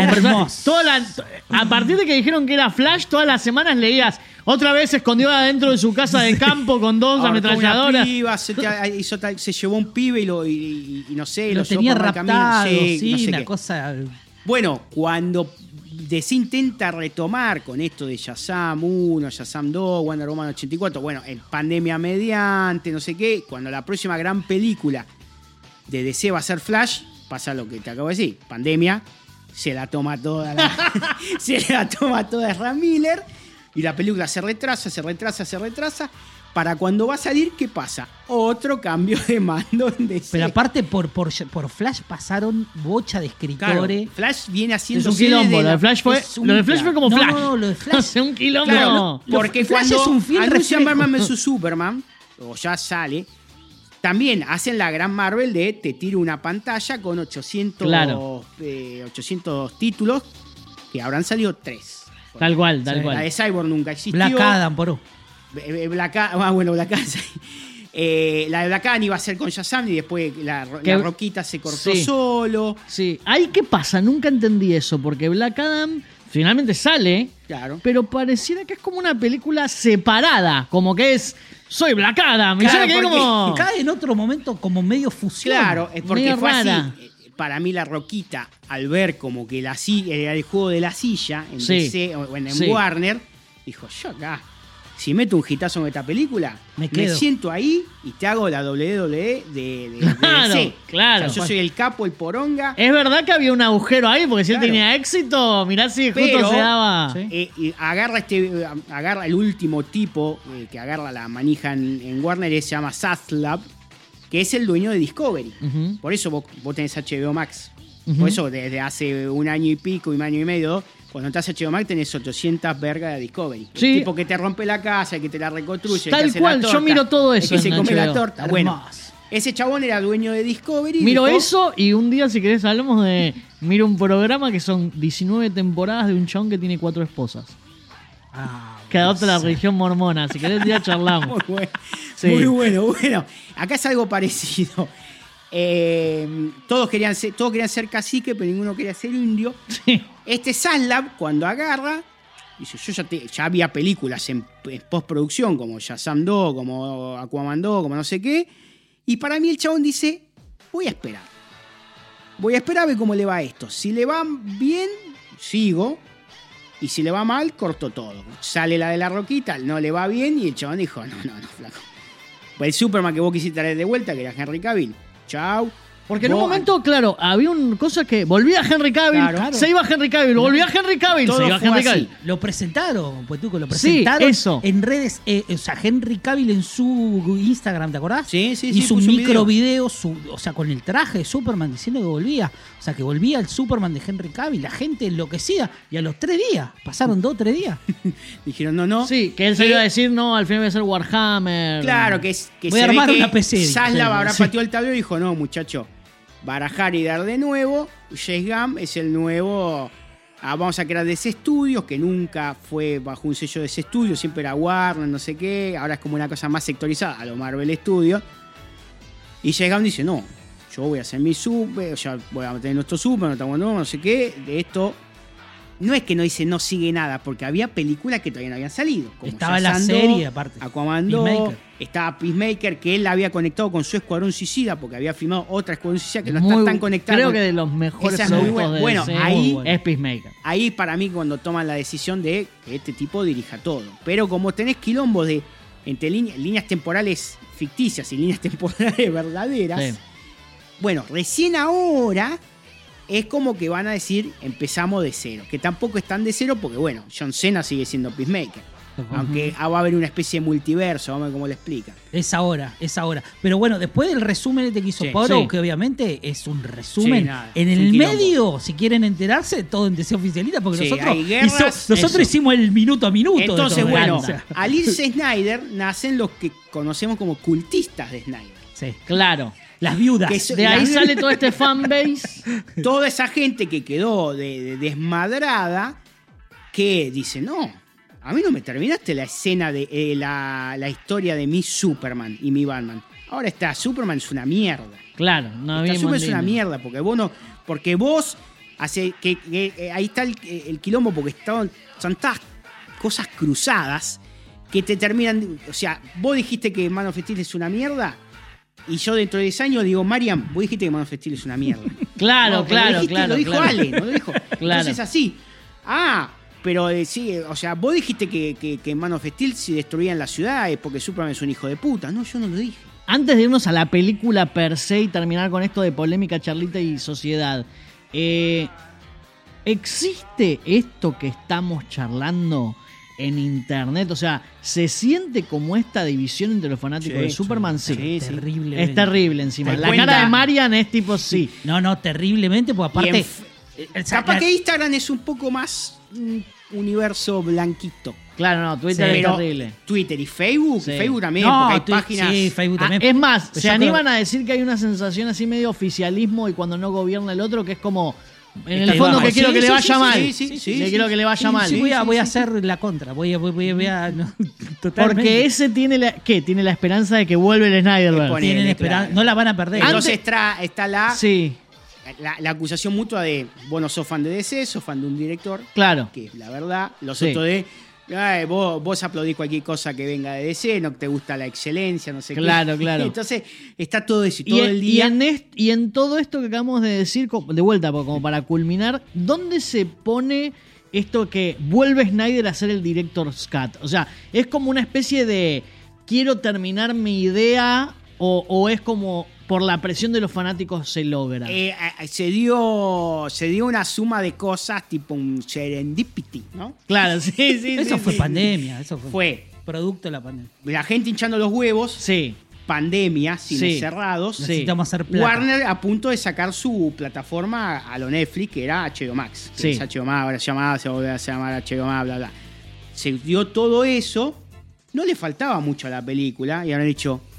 A partir de que dijeron que era Flash, todas las semanas leías, otra vez se escondió adentro de su casa de campo con 2 ametralladoras.
Se llevó un pibe y no sé,
lo tenía raptado,
no sé
una
qué.
cosa...
Bueno, cuando DC intenta retomar con esto de Shazam 1, Shazam 2, Wonder Woman 84, bueno, en pandemia mediante, no sé qué, cuando la próxima gran película de DC va a ser Flash, pasa lo que te acabo de decir, pandemia, se la toma toda Ezra Miller y la película se retrasa. Para cuando va a salir, ¿qué pasa? Otro cambio de mando en DC.
Pero aparte, por Flash pasaron bocha de escritores.
Claro, Flash viene haciendo...
Es un quilombo. Lo de Flash fue como Flash.
No, lo de Flash...
Es un quilombo.
Claro, porque
Flash
cuando
es un fiel
anuncian
reflejo.
Batman vs Superman, o ya sale, también hacen la gran Marvel de te tiro una pantalla con 800 títulos, que habrán salido 3.
Tal cual.
La de Cyborg nunca existió.
Black Adam, por
Black Adam, la de Black Adam iba a ser con Shazam y después la Roquita se cortó solo.
Sí. ¿Ahí qué pasa? Nunca entendí eso, porque Black Adam finalmente sale,
claro,
pero pareciera que es como una película separada, como que es... Soy Black Adam.
Claro,
y cae en otro momento como medio fusión.
Claro, es porque
medio
fue
rara.
así. Para mí la Roquita, al ver como que era el juego de la silla en DC o en Warner, dijo, yo acá, si meto un hitazo en esta película, me siento ahí y te hago la WWE de DC.
Claro.
O sea, yo soy el capo, el poronga.
Es verdad que había un agujero ahí, porque si él tenía éxito, mirá si justo se daba...
Y agarra el último tipo que agarra la manija en Warner, se llama Zaslav, que es el dueño de Discovery. Uh-huh. Por eso vos tenés HBO Max. Uh-huh. Por eso desde hace un año y pico, un año y medio, cuando estás HBO Max tenés 800 vergas de Discovery.
Sí.
El tipo que te rompe la casa, el que te la reconstruye,
tal
el que hace
cual,
la torta,
yo miro todo eso.
El que se come la torta.
Hermoso.
Bueno, Ese chabón era dueño de Discovery.
Miro
dijo,
eso y un día, si querés, hablamos de... Miro un programa que son 19 temporadas de un chabón que tiene 4 esposas. Que adopta la religión mormona. Si querés, ya charlamos.
Muy bueno.
Sí.
Muy bueno. Bueno, acá es algo parecido. Todos querían ser cacique, pero ninguno quería ser indio.
Sí.
Este Zaslav, cuando agarra, dice, yo ya había películas en postproducción, como Shazam 2, como Aquaman 2, como no sé qué. Y para mí el chabón dice, voy a esperar. Voy a esperar a ver cómo le va a esto. Si le va bien, sigo. Y si le va mal, corto todo. Sale la de la Roquita, no le va bien. Y el chabón dijo, no, flaco. Pues el Superman que vos quisiste traer de vuelta, que era Henry Cavill. Chau.
Porque en un momento, claro, había una cosa que volvía Henry Cavill,
Claro.
se iba Henry Cavill, volvía Henry Cavill,
Todo
se iba
fue
Henry
así.
Cavill.
Lo presentaron, Puetuco, lo
Sí,
presentaron
eso.
en redes. O sea, Henry Cavill en su Instagram, ¿te acordás?
Sí.
Hizo un
puso
micro video, o sea, con el traje de Superman diciendo que volvía. O sea, que volvía el Superman de Henry Cavill. La gente enloquecida. Y a los 3 días, pasaron 2 o 3 días.
Dijeron, no.
Sí, que él se iba a decir, no, al final voy a ser Warhammer.
Claro, que
Voy a armar una PC.
Zaslav habrá
Sí.
pateado el tablero y dijo, no, muchacho, barajar y dar de nuevo. James Gunn es el nuevo... vamos a crear DC Studios, que nunca fue bajo un sello de DC Studios, siempre era Warner, no sé qué. Ahora es como una cosa más sectorizada, a lo Marvel Studios. Y James Gunn dice, no, yo voy a hacer mi super, o sea, voy a tener nuestro super, no sé qué. De esto, no es que no dice no sigue nada, porque había películas que todavía no habían salido. Como
Estaba la
Shazam 2,
serie, aparte.
Aquaman 2,
Peacemaker.
estaba Peacemaker, que él la había conectado con su Escuadrón Suicida, porque había filmado otra Escuadrón Suicida que no está tan conectada.
Creo que de los mejores
Esa es muy
productos
buena.
de
Bueno,
DC
ahí-
es Peacemaker.
Ahí para mí cuando toman la decisión de que este tipo dirija todo. Pero como tenés quilombos de entre líneas temporales ficticias y líneas temporales verdaderas,
Sí.
bueno, recién ahora es como que van a decir empezamos de cero. Que tampoco están de cero porque, bueno, John Cena sigue siendo Peacemaker. Aunque va a haber una especie de multiverso, vamos a ver cómo lo explican.
Es ahora. Pero bueno, después del resumen este que hizo
Sí,
Pablo,
sí.
que obviamente es un resumen.
Sí, nada,
en
es
el
un quilombo.
medio, si quieren enterarse, todo en DC Oficialita, porque
Sí,
nosotros,
hay guerras,
nosotros
eso.
hicimos el minuto a minuto. de
Entonces,
todo,
bueno,
o sea,
al irse Snyder nacen los que conocemos como cultistas de Snyder.
sí.
Claro.
Las viudas.
Que eso-
De ahí
La-
sale todo este fanbase.
Toda esa gente que quedó de desmadrada, que dice, no, a mí no me terminaste la escena de la historia de mi Superman y mi Batman. Ahora está, Superman es una mierda.
Claro, no
Esta
había
Superman es una mierda, porque vos hace que ahí está el quilombo, porque son tantas cosas cruzadas que te terminan, o sea, vos dijiste que Man of Steel es una mierda. Y yo dentro de 10 años digo, Mariam, vos dijiste que Man of Steel es una mierda.
Claro,
No, pero
claro,
lo dijiste,
claro.
Lo dijo
claro.
Ale, no lo dijo.
Claro.
Entonces así. Pero sí, o sea, vos dijiste que en Man of Steel si destruían la ciudad es porque Superman es un hijo de puta. No, yo no lo dije.
Antes de irnos a la película per se y terminar con esto de polémica, charlita y sociedad, ¿existe esto que estamos charlando en internet? O sea, ¿se siente como esta división entre los fanáticos
Sí,
de Superman? Sí.
sí.
Terrible.
Es terrible encima.
¿Te
La
cuenta?
cara de Marian es tipo sí.
No, terriblemente, porque
Y
aparte.
capaz que Instagram es un poco más universo blanquito.
Claro, no, Twitter
Sí.
es
Pero
terrible.
Twitter y Facebook,
Sí.
Facebook también,
No,
porque hay
tú-
páginas.
sí, Facebook
Ah,
también.
es más,
Pero
se
yo
animan
creo-
a decir que hay una sensación así medio oficialismo y cuando no gobierna el otro, que es como, en el
Ahí
fondo
vamos.
que quiero
Sí,
que le
sí,
vaya
sí,
mal.
sí,
Que quiero que le vaya mal.
Sí, voy a
sí,
hacer la contra. Voy a no, totalmente.
Porque ese tiene tiene la esperanza de que vuelve el Snyderverse.
Pone-
Tienen
Ponele,
esperanza.
claro.
No la van a perder.
Entonces está
Sí,
la acusación mutua de vos no sos fan de DC, sos fan de un director,
claro.
que es la verdad. Los
Sí.
otros de vos aplaudís cualquier cosa que venga de DC, no te gusta la excelencia, no sé
Claro,
qué.
claro.
Entonces está todo eso y todo el día.
Y en todo esto que acabamos de decir, de vuelta, como para culminar, ¿dónde se pone esto que vuelve Snyder a ser el director's cut? O sea, ¿es como una especie de quiero terminar mi idea o es como por la presión de los fanáticos se logra?
Se dio una suma de cosas tipo un serendipity, ¿no?
Claro, sí, sí.
Eso
sí,
fue
sí.
pandemia. Eso fue
Fue
producto de la pandemia.
la gente hinchando los huevos,
Sí,
pandemia, cines
Sí.
cerrados.
Sí.
Necesitamos hacer plata.
Warner a punto de sacar su plataforma a lo Netflix, que era HBO Max. Que
Sí.
es HBO Max, ahora se volvió a llamar HBO Max, bla. Se dio todo eso. No le faltaba mucho a la película y habrán dicho,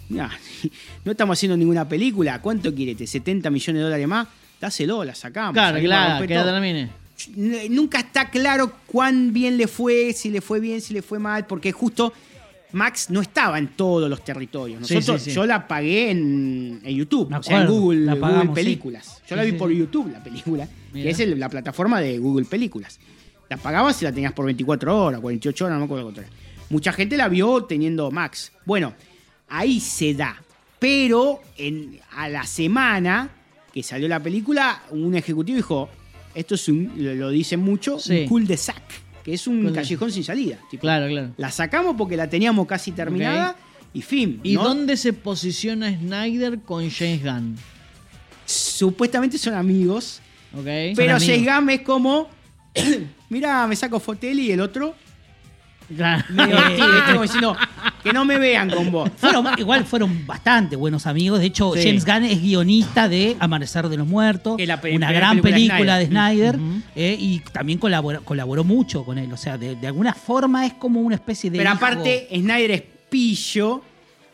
mirá, no estamos haciendo ninguna película, ¿cuánto quiere? ¿70 millones de dólares más? Dáselo, la sacamos.
Claro,
salimos a
claro,
romper
que
todo.
termine.
Nunca está claro cuán bien le fue, si le fue bien, si le fue mal, porque justo Max no estaba en todos los territorios. Nosotros,
Sí.
Yo la pagué en YouTube,
Me
o sea, en
acuerdo,
Google,
la pagamos,
Google Películas. Yo la vi
Sí,
por
sí.
YouTube, la película,
Mira.
que es la plataforma de Google Películas. La pagabas y la tenías por 24 horas, 48 horas, no me acuerdo cuánto era. Mucha gente la vio teniendo Max. Bueno, ahí se da. Pero a la semana que salió la película, un ejecutivo dijo, esto es lo dicen mucho,
Sí.
un cul-de-sac, que es un
Cul-de-sac.
callejón sin salida. Tipo,
Claro, claro.
la sacamos porque la teníamos casi terminada y fin.
¿Y
¿no?
dónde se posiciona Snyder con James Gunn?
Supuestamente son amigos,
¿Ok?
pero
amigos.
James Gunn es como, mirá, me saco Fotel y el otro
Claro.
medio tímido, ¿viste? Como diciendo, que no me vean con vos.
Igual fueron bastante buenos amigos. De hecho,
Sí.
James Gunn es guionista de Amanecer de los Muertos,
Que la
una
primera
gran
película
película de Snyder,
Ujú.
y también colaboró mucho con él. O sea, de alguna forma es como una especie de.
Pero
hijo.
aparte, Snyder es pillo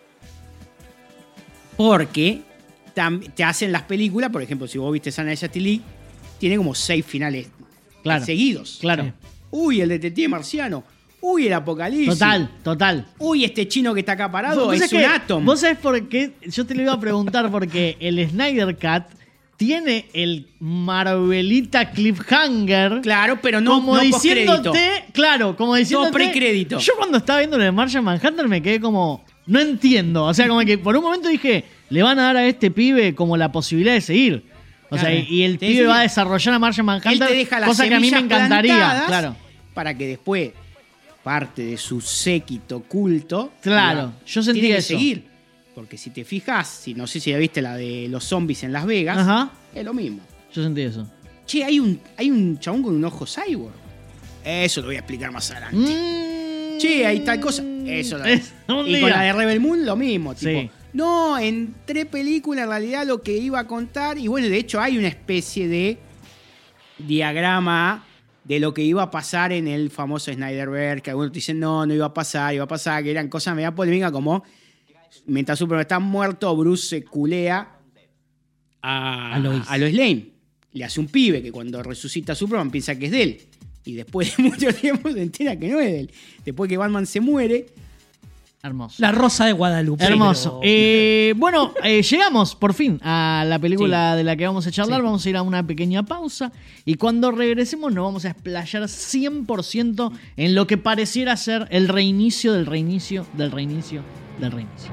porque te hacen las películas, por ejemplo, si vos viste Sana de Justice League, tiene como 6 finales
Claro.
seguidos.
Claro.
Sí.
Uy, el detective marciano. Uy, el apocalipsis.
Total.
Uy, este chino que está acá parado
¿Vos
es
sabés
un
que-
Atom.
¿Vos sabés por qué? Yo te lo iba a preguntar porque el Snyder Cut tiene el Marvelita cliffhanger.
Claro, pero no,
como
no
diciéndote,
postcrédito.
claro, como diciéndote.
No precrédito.
Yo cuando estaba viendo lo de Martian Manhunter me quedé como, no entiendo. O sea, como que por un momento dije, le van a dar a este pibe como la posibilidad de seguir. O sea,
Claro.
y el
Te
pibe
dice-
va a desarrollar a Martian Manhunter,
Él te deja las
cosa que a mí me
semillas
encantaría.
plantadas
Claro.
para que después parte de su séquito culto.
Claro,
diga,
yo sentí
tiene que
eso.
seguir. Porque si te fijas, no sé si ya viste la de los zombies en Las Vegas,
Ajá.
es lo mismo.
Yo sentí eso.
Che, hay un chabón con un ojo cyborg. Eso lo voy a explicar más adelante. Che, hay tal cosa. Eso lo
Es un
Y
día.
con la de Rebel Moon lo mismo. Tipo,
Sí.
no, en 3 películas en realidad lo que iba a contar. Y bueno, de hecho hay una especie de diagrama de lo que iba a pasar en el famoso Snyderverse. Que algunos te dicen, no iba a pasar, que eran cosas media polémicas como mientras Superman está muerto, Bruce se culea a
Lois.
Lois Lane. Le hace un pibe que cuando resucita a Superman piensa que es de él. Y después de mucho tiempo se entera que no es de él. Después que Batman se muere.
Hermoso.
La Rosa de Guadalupe.
Hermoso.
Pero-
Bueno, llegamos por fin a la película de la que vamos a charlar.
Sí.
Vamos a ir a una pequeña pausa. Y cuando regresemos nos vamos a explayar 100% en lo que pareciera ser el reinicio del reinicio del reinicio del reinicio.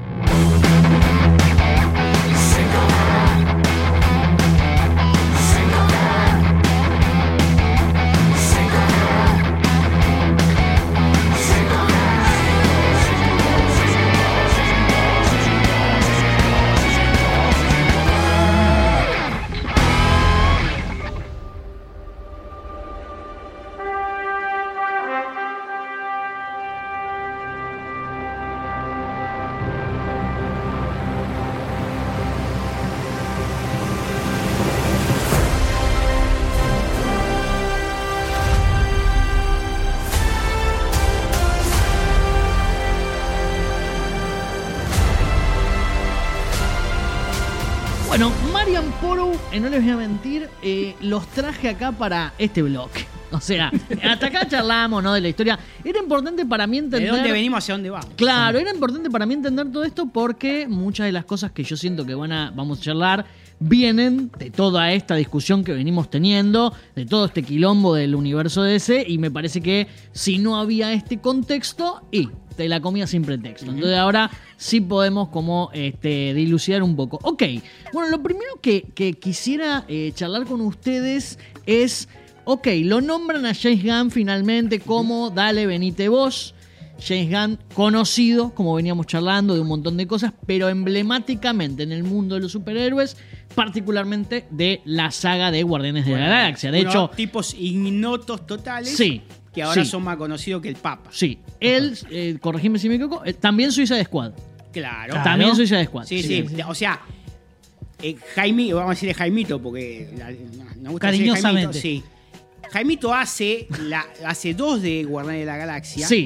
Bueno, Marian Porrow, no les voy a mentir, los traje acá para este bloque. O sea, hasta acá charlamos, ¿no? De la historia. Era importante para mí entender.
¿De dónde venimos hacia dónde vamos?
Claro, era importante para mí entender todo esto porque muchas de las cosas que yo siento que vamos a charlar vienen de toda esta discusión que venimos teniendo, de todo este quilombo del universo DC, y me parece que si no había este contexto, y te la comía sin pretexto. Entonces ahora sí podemos como dilucidar un poco. Ok, bueno, lo primero que quisiera charlar con ustedes es... Ok, lo nombran a James Gunn finalmente como Dale, venite vos. James Gunn, conocido, como veníamos charlando, de un montón de cosas, pero emblemáticamente en el mundo de los superhéroes, particularmente de la saga de Guardianes de la Galaxia. De
Unos
hecho,
tipos ignotos totales.
Sí,
Que ahora
sí.
son más conocidos que el Papa.
sí, él, corregime si me equivoco, también Suicide Squad.
Claro.
Claro.
También Suicide Squad.
Sí, sí. O sea, Jaime, vamos a decirle Jaimito, porque nos gusta decirle
Cariñosamente.
Jaimito, sí. Jaimito hace 2 de Guardianes de la Galaxia.
Sí,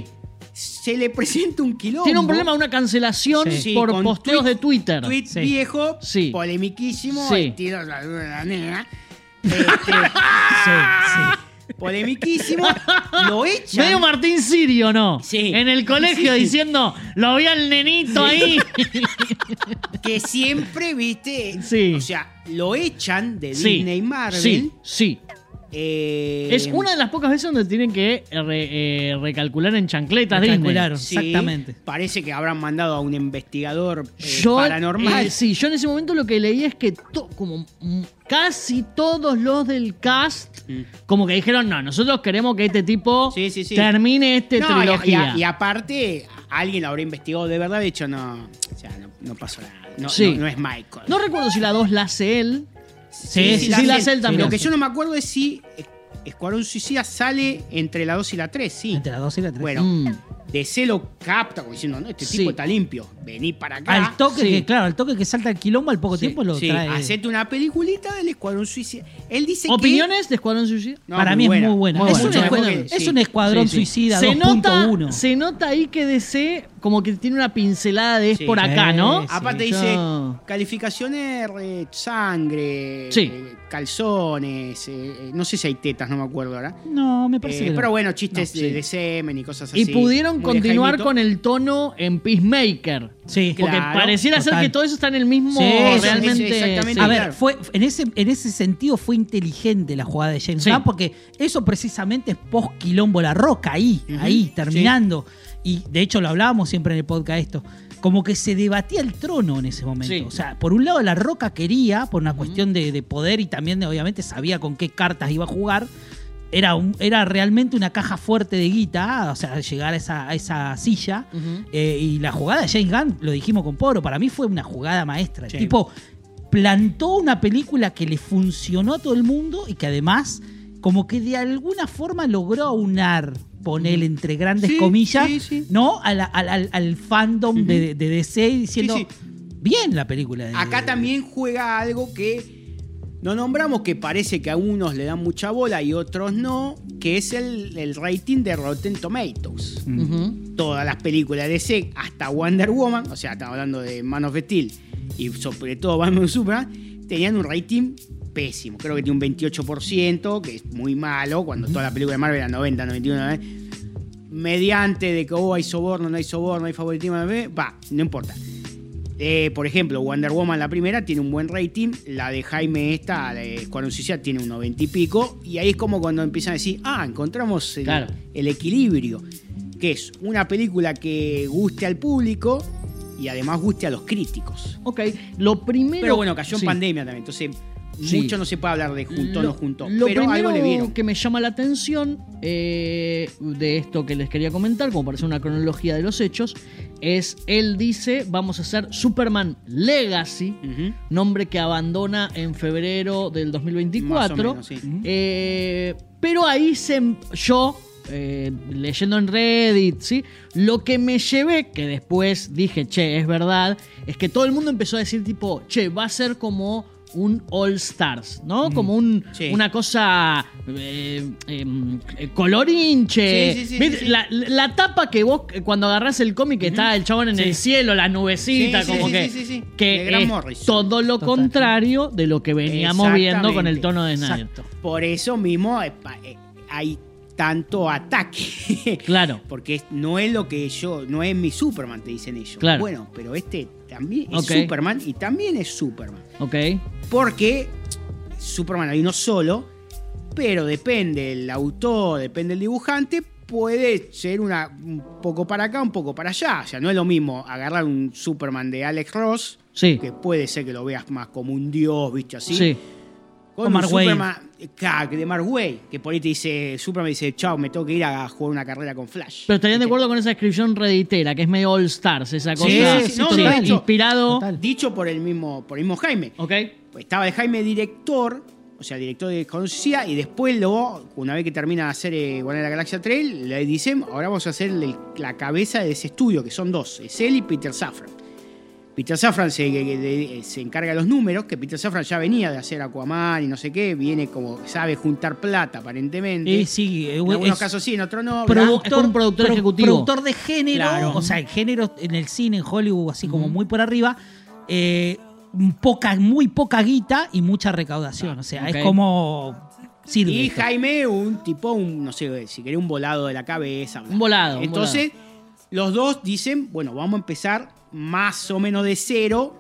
se le presenta un quilombo.
Tiene un problema, una cancelación
Sí,
por
con
posteos de Twitter.
Tweet
Sí.
viejo,
Sí.
polemiquísimo,
Sí.
estilo la nena.
Sí,
Polemiquísimo, lo echan.
Medio Martín Sirio, ¿no?
Sí.
En el colegio
Sí.
diciendo, lo vi al nenito ahí.
Que siempre, viste,
Sí.
o sea, lo echan de
Sí.
Disney y Marvel.
Sí, sí.
Eh,
Es una de las pocas veces donde tienen que recalcular en chancletas Disney.
Recalcularon.
sí,
Exactamente.
Parece que habrán mandado a un investigador
Yo,
paranormal.
sí, yo en ese momento lo que leí es que como casi todos los del cast como que dijeron, no, nosotros queremos que este tipo
Sí, sí, sí.
termine esta
No,
trilogía.
y aparte, alguien lo habrá investigado de verdad, de hecho, no, o sea, no pasó nada. No,
Sí.
no es Michael.
No recuerdo si la 2 la hace él.
Sí,
la hace él también.
Lo que yo no me acuerdo es si Escuadrón Suicida sale entre la 2 y la 3, sí.
Entre la 2 y la 3.
Bueno,
Mm.
DC lo capta como diciendo, no, este
Sí.
tipo está limpio, vení para acá.
Al toque,
Sí.
que, claro, al toque que salta el quilombo, al poco tiempo lo
Sí,
trae.
hacete una peliculita del Escuadrón Suicida. Él dice
¿Opiniones de Escuadrón Suicida?
que... No,
Para mí es muy buena.
Muy
Es,
buena.
un,
Mucho
escuadrón-
mejor que-
es
sí.
un escuadrón
Sí, sí.
suicida
Se
2.1.
nota, se nota ahí que DC como que tiene una pincelada de es
Sí.
por acá, ¿no?
Sí.
Aparte
Yo-
dice calificaciones, sangre,
Sí.
calzones, no sé si hay tetas, no me acuerdo ahora.
No, me parece que no.
Pero bueno, chistes
No, sí.
de semen y cosas así.
Y pudieron
muy de
continuar
Jaimito.
con el tono en Peacemaker.
Sí.
Porque
Claro,
pareciera ser
total.
que todo eso está en el mismo
Sí, eso,
realmente.
exactamente.
A
sí.
ver,
claro.
fue, en ese sentido fue inteligente la jugada de James
Sí.
Gunn, porque eso precisamente es post quilombo La Roca, ahí, terminando. Y de hecho lo hablábamos siempre en el podcast esto. Como que se debatía el trono en ese momento.
Sí.
O sea, por un lado La Roca quería, por una cuestión de poder y también obviamente sabía con qué cartas iba a jugar. Era realmente una caja fuerte de guita, o sea, llegar a esa silla.
Ujú.
Y la jugada de James Gunn, lo dijimos con Poro, para mí fue una jugada maestra. El
Sí.
tipo plantó una película que le funcionó a todo el mundo y que además como que de alguna forma logró aunar, poner entre grandes
Sí,
comillas,
sí, sí.
¿no? Al fandom de DC diciendo,
Sí,
bien la película.
Acá también juega algo que no nombramos, que parece que a unos le dan mucha bola y otros no, que es el rating de Rotten Tomatoes.
Ujú.
Todas las películas de DC, hasta Wonder Woman, o sea, estamos hablando de Man of Steel y sobre todo Batman vs Superman, tenían un rating pésimo. Creo que tiene un 28%, que es muy malo, cuando toda la película de Marvel era 90, 91, mediante de que hay soborno, no hay soborno, hay favoritismo, no importa. Por ejemplo, Wonder Woman, la primera, tiene un buen rating. La de Jaime esta, la de Escuadrón Suicida, tiene un 90 y pico. Y ahí es como cuando empiezan a decir, encontramos
Claro.
el equilibrio. Que es una película que guste al público y además guste a los críticos.
Ok, lo primero.
Pero bueno, cayó en
Sí.
pandemia también. Entonces,
Sí.
mucho no se puede hablar de juntó o no juntó.
Lo
Pero
primero
algo le vieron.
que me llama la atención de esto que les quería comentar, como para hacer una cronología de los hechos, es él dice, vamos a hacer Superman Legacy,
Ujú.
nombre que abandona en febrero del 2024.
Más o menos, sí.
Pero ahí yo, leyendo en Reddit, ¿sí? Lo que me llevé, que después dije, che, es verdad, es que todo el mundo empezó a decir tipo, che, va a ser como un All Stars, ¿no? Como
Sí.
una cosa colorinche.
Sí, sí, sí,
¿Viste?
sí, sí.
La tapa que vos cuando agarrás el cómic que está el chabón en
Sí.
el cielo, las nubecitas,
Sí,
como
sí,
que,
sí, sí, sí.
que
De Grant
es
Morrison.
todo lo
Total.
contrario de lo que veníamos viendo con el
Exactamente.
tono de Snyder.
Exacto.
Por eso mismo hay tanto ataque.
Claro.
Porque no es lo que no es mi Superman, te dicen ellos.
Claro.
Bueno, pero este también es
Ok.
Superman y también es Superman.
Ok.
Porque Superman hay uno solo, pero depende el autor, depende el dibujante, puede ser un poco para acá, un poco para allá. O sea, no es lo mismo agarrar un Superman de Alex Ross,
Sí.
que puede ser que lo veas más como un dios, ¿viste? Así.
Sí.
Con
O
un
Mark Waid.
Superman de Mark Waid, que por ahí te dice, Superman dice, chao, me tengo que ir a jugar una carrera con Flash.
Pero estarían de
¿Viste?
acuerdo con esa descripción redditera, que es medio All Stars, esa cosa
sí, no,
sí,
de hecho,
inspirado.
total.
Dicho por el mismo Jaime.
Ok.
Estaba de Jaime director, o sea, director de Escuadrón Suicida, y después luego, una vez que termina de hacer Guardianes de la Galaxia 3, le dicen, ahora vamos a hacer la cabeza de ese estudio, que son dos, es él y Peter Safran. Peter Safran se encarga de los números, que Peter Safran ya venía de hacer Aquaman y no sé qué, viene como, sabe juntar plata aparentemente.
Sí,
en algunos casos sí, en otros no.
Es como un productor ejecutivo.
Productor de género,
Claro.
o sea, el género en el cine, en Hollywood, así como muy por arriba, muy poca guita y mucha recaudación. O sea,
Ok.
es como... sirve
Y
esto.
Jaime, no sé, si querés un volado de la cabeza.
Un volado.
Entonces, los dos dicen, bueno, vamos a empezar más o menos de cero.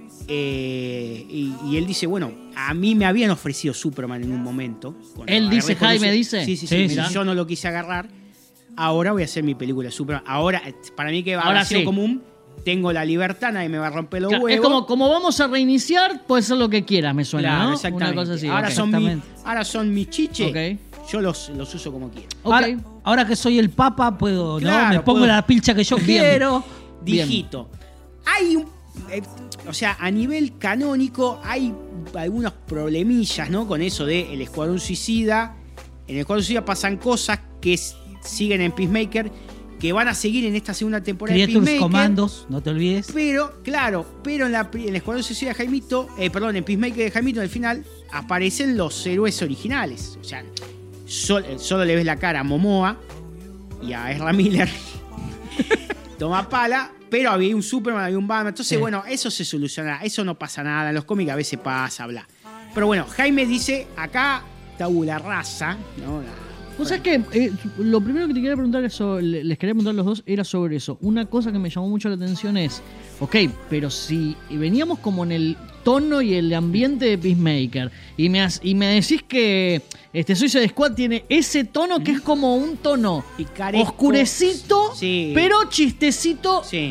Y él dice, bueno, a mí me habían ofrecido Superman en un momento.
Él dice, Jaime dice.
Sí,
Sí,
mira, yo no lo quise agarrar. Ahora voy a hacer mi película de Superman. Ahora, para mí que
Ahora
ahora sido
sí.
común, tengo la libertad, nadie me va a romper los
Claro,
huevos.
es como vamos a reiniciar, puede ser lo que quieras, me suena,
Claro,
¿no?
exactamente.
Una cosa así.
ahora,
ok.
son mis chiches.
Ok.
Yo los uso como quiero.
Ok.
Ahora que soy el papa, puedo,
Claro,
¿no? Me pongo
puedo-
la pilcha que yo
Bien.
quiero.
Bien.
Dijito. Hay o sea, a nivel canónico hay algunos problemillas, ¿no? Con eso de el Escuadrón Suicida. En el Escuadrón Suicida pasan cosas que siguen en Peacemaker, que van a seguir en esta segunda temporada de
Creatures
Peacemaker.
Comandos, no te olvides.
Pero, claro, en el Escuadrón Suicida de Jaimito, en Peacemaker de Jaimito, al final aparecen los héroes originales. O sea, solo le ves la cara a Momoa y a Ezra Miller. Toma pala, pero había un Superman, había un Batman. Entonces,
Sí.
bueno, eso se soluciona. Eso no pasa nada. En los cómics a veces pasa, bla. Pero bueno, Jaime dice, acá tabula rasa, ¿no?
Vos sabés que lo primero que te quería preguntar, les quería preguntar a los dos, era sobre eso. Una cosa que me llamó mucho la atención es, ok, pero si veníamos como en el tono y el ambiente de Peacemaker, y me decís que Suicide Squad tiene ese tono que es como un tono
Picaresco.
oscurecito,
Sí.
pero chistecito,
Sí.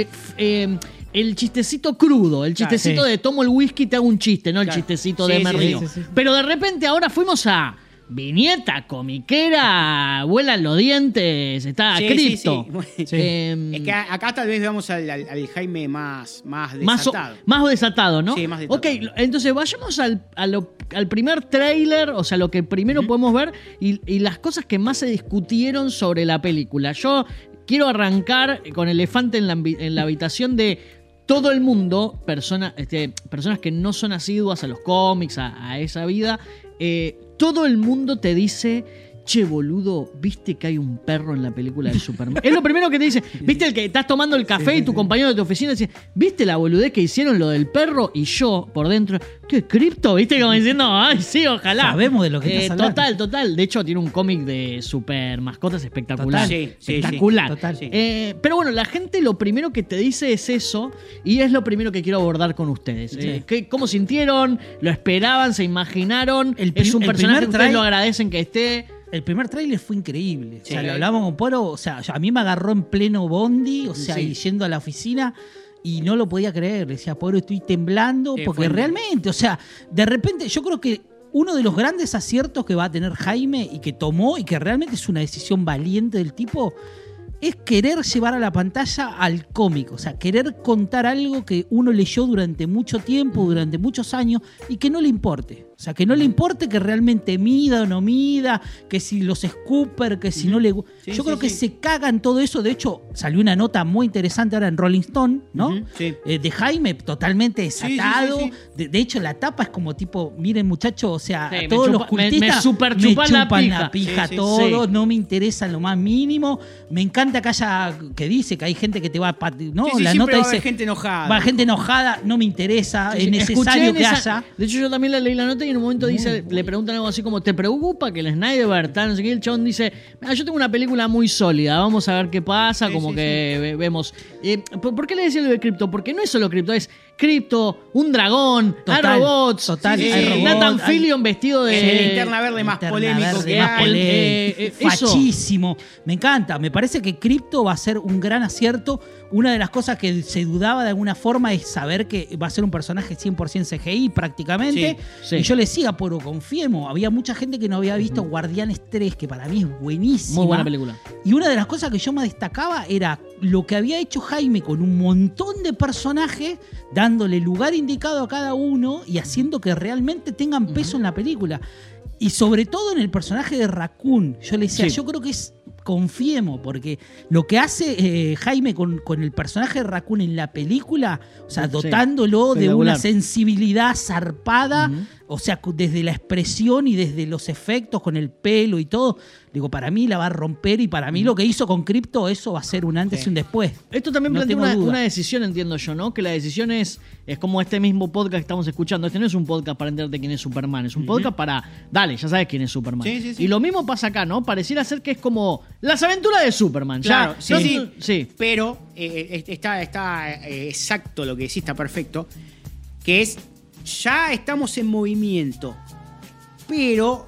el chistecito crudo, el
Claro,
chistecito
sí.
de tomo el whisky, te hago un chiste, no el
Claro.
chistecito
Sí,
de
sí,
me
sí,
río.
sí, sí.
Pero de repente ahora fuimos a viñeta, comiquera, vuelan los dientes, está
Sí,
cripto.
sí, sí. Es que acá tal vez veamos al Jaime más desatado.
Más desatado, ¿no?
Sí, más desatado.
Ok, entonces vayamos al primer tráiler, o sea, lo que primero podemos ver y las cosas que más se discutieron sobre la película. Quiero arrancar con elefante en la habitación de todo el mundo, personas que no son asiduas a los cómics, a esa vida. Todo el mundo te dice, che, boludo, ¿viste que hay un perro en la película de Superman? Es lo primero que te dice. ¿Viste el que estás tomando el café y tu compañero de tu oficina dice, ¿viste la boludez que hicieron lo del perro? Y yo, por dentro, ¿qué cripto? ¿Viste? Como diciendo, ay, sí, ojalá.
Sabemos de lo que estás hablando.
Total. De hecho, tiene un cómic de super mascotas espectacular.
Total.
Sí,
espectacular.
Total.
Sí.
Pero bueno, la gente lo primero que te dice es eso, y es lo primero que quiero abordar con ustedes.
Sí.
¿Cómo sintieron? ¿Lo esperaban? ¿Se imaginaron?
El
¿Es un
primer
personaje que ustedes
trai-
lo agradecen que esté?
El primer tráiler fue increíble.
Sí.
O sea, lo hablamos con Poro. O sea, a mí me agarró en pleno bondi, o sea,
Sí.
y yendo a la oficina. Y no lo podía creer. Le decía, Poro, estoy temblando.
Sí,
Porque
fue-
realmente, o sea, de repente, yo creo que uno de los grandes aciertos que va a tener Jaime y que tomó, y que realmente es una decisión valiente del tipo, es querer llevar a la pantalla al cómic. O sea, querer contar algo que uno leyó durante mucho tiempo, durante muchos años, y que no le importe. O sea, que no le importe que realmente mida o no mida, que si los Scooper, que si no le...
Sí,
Yo
sí,
creo que
sí.
se cagan todo eso. De hecho, salió una nota muy interesante ahora en Rolling Stone, ¿no?
Ujú, sí.
De Jaime, totalmente desatado.
sí,
De hecho, la tapa es como tipo, miren muchachos, o sea,
Sí,
a
me
todos los
chupa- me
cultistas
super chupan la pija.
la pija
Sí, sí,
todos,
sí.
no me interesa en lo más mínimo. Me encanta que haya, que dice que hay gente que te va a... ¿no?
Sí, sí,
la
siempre
nota
va a haber
dice...
gente enojada.
Va gente enojada, no me interesa, es necesario
Escuché en
que
esa-
haya.
De hecho, yo también le leí la nota y en un momento le preguntan algo así como, ¿te preocupa que el Snyderverse, tal, no sé qué? El chabón dice, yo tengo una película muy sólida, vamos a ver qué pasa,
Sí,
como
sí,
que vemos. ¿Por qué le decía lo de cripto? Porque no es solo cripto, es cripto, un dragón,
Total,
hay robots,
total,
hay robots,
Nathan
hay-
Fillion vestido de...
El linterna verde más
Linterna
polémico
verde
que
más
hay.
polémico,
eso.
fachísimo. Me encanta. Me parece que Crypto va a ser un gran acierto. Una de las cosas que se dudaba de alguna forma es saber que va a ser un personaje 100% CGI prácticamente.
Sí, sí.
Y yo le decía, pero confiemos. Había mucha gente que no había visto Guardianes 3, que para mí es buenísima.
Muy buena película.
Y una de las cosas que yo más destacaba era lo que había hecho Jaime con un montón de personajes, dándole lugar indicado a cada uno y haciendo que realmente tengan peso en la película. Y sobre todo en el personaje de Raccoon. Yo le decía,
Sí.
yo creo que es confiemos, porque lo que hace Jaime con el personaje de Raccoon en la película, o sea, dotándolo de una sensibilidad zarpada, o sea, desde la expresión y desde los efectos con el pelo y todo, digo, para mí la va a romper, y para mí lo que hizo con Crypto, eso va a ser un antes y un después.
Esto también plantea una decisión, entiendo yo, ¿no? Que la decisión es como este mismo podcast que estamos escuchando. Este no es un podcast para entenderte quién es Superman, es un podcast para, dale, ya sabes quién es Superman.
Sí.
Y lo mismo pasa acá, ¿no? Pareciera ser que es como las aventuras de Superman.
Claro,
ya,
sí. Pero está exacto lo que decís, está perfecto, que es, ya estamos en movimiento, pero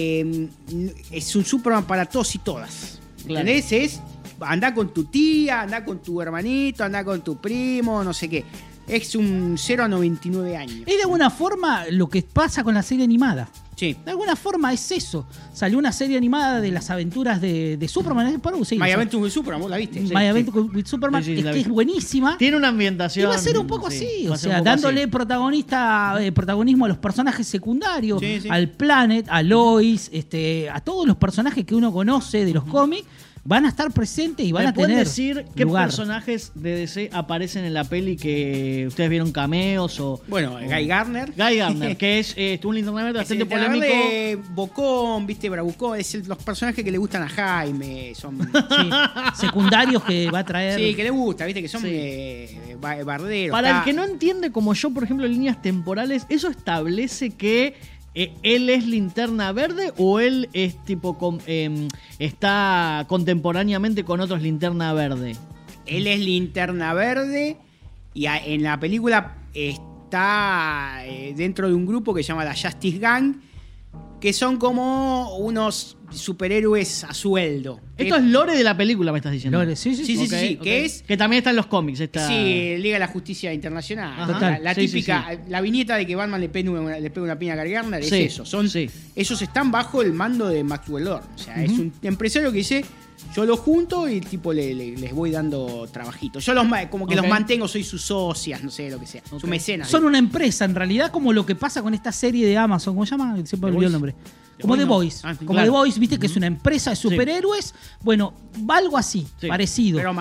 es un Superman para todos y todas.
Claro.
¿Entendés? Es, andá con tu tía, andá con tu hermanito, andá con tu primo, no sé qué. Es un 0 a 99 años.
Es de alguna forma lo que pasa con la serie animada.
Sí.
De alguna forma es eso. Salió una serie animada de las aventuras de Superman. Sí,
My Adventures with Superman, ¿vos la viste?
My Adventures with Superman,
Sí,
que es buenísima.
Tiene una ambientación.
Y va a ser un poco así, o sea,
poco
dándole
así.
protagonismo a los personajes secundarios, al Planet, a Lois, a todos los personajes que uno conoce de los cómics. Van a estar presentes y van a tener
decir qué
lugar.
Personajes de DC aparecen en la peli que ustedes vieron cameos o...
Bueno, Guy Gardner.
Guy Gardner, que es un Linterna Verde bastante polémico.
Bocón, viste, Bravucón, los personajes que le gustan a Jaime, son...
Sí, secundarios que va a traer.
Sí, que le gusta, viste, que son barderos.
Para el que no entiende, como yo, por ejemplo, líneas temporales, ¿eso establece que él es Linterna Verde o él es tipo está contemporáneamente con otros Linterna Verde?
Él es Linterna Verde y en la película está dentro de un grupo que se llama la Justice Gang, que son como unos superhéroes a sueldo.
Esto es lore de la película, me estás diciendo.
Lore, sí.
Sí, que
también está en los cómics.
Sí, Liga de la Justicia Internacional.
Ajá.
La típica, la viñeta de que Batman le pega una piña a Guy Gardner es eso. Esos están bajo el mando de Maxwell Lord. O sea, es un empresario que dice, yo los junto y tipo les voy dando trabajito. Yo los mantengo, soy sus socias, no sé, lo que sea. Su mecenas.
Son una empresa, en realidad, como lo que pasa con esta serie de Amazon. ¿Cómo se llama? Siempre me olvidó el nombre. Como The Boys. Como The Boys, viste que es una empresa de superhéroes. Bueno, algo así, parecido.
Pero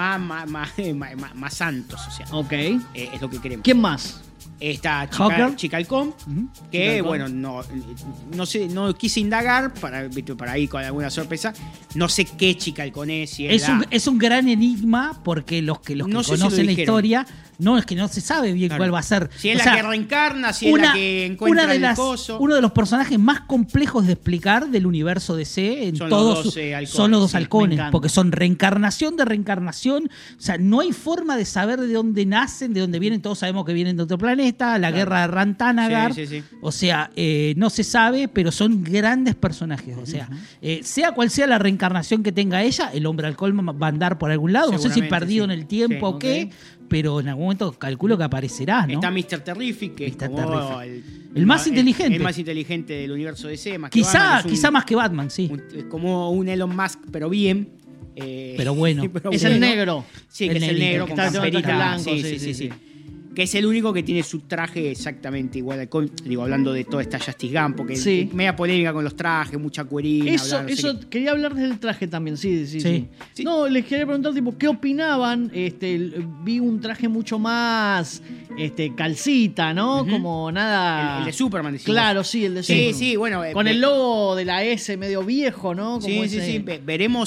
más santos, o sea.
Ok.
Es lo que queremos.
¿Quién más?
Está Chica Halcón, que bueno, no sé, no quise indagar para ir con alguna sorpresa. No sé qué Chica Halcón es. Si
es un gran enigma, porque los que conocen la historia, no es que no se sabe bien cuál va a ser.
Si es la que reencarna, si es la que encuentra el coso.
Uno de los personajes más complejos de explicar del universo DC
son los dos
halcones, porque son reencarnación de reencarnación. O sea, no hay forma de saber de dónde nacen, de dónde vienen. Todos sabemos que vienen de otro planeta, la guerra de Rantanagar.
Sí.
O sea, no se sabe, pero son grandes personajes. O sea, sea cual sea la reencarnación que tenga ella, el hombre halcón va a andar por algún lado. No sé si perdido en el tiempo o qué, pero en algún momento calculo que aparecerá, ¿no?
Está Mr. Terrific, que es como
el más inteligente.
El más inteligente del universo DC.
Quizá más que Batman, sí.
Es como un Elon Musk, pero bien.
Pero bueno.
Es el negro.
Sí, que es el negro con camperita
blanco.
Sí. Que es el único que tiene su traje exactamente igual al cómic. Digo, hablando de toda esta Justice Gun, porque es media polémica con los trajes, mucha cuerina.
Eso quería hablar del traje también, sí. No, les quería preguntar, tipo, ¿qué opinaban? Vi un traje mucho más calcita, ¿no? Como nada...
El de Superman, decimos.
Claro, sí, el de Superman.
Sí, bueno.
Con el logo de la S medio viejo, ¿no? Como
sí. Veremos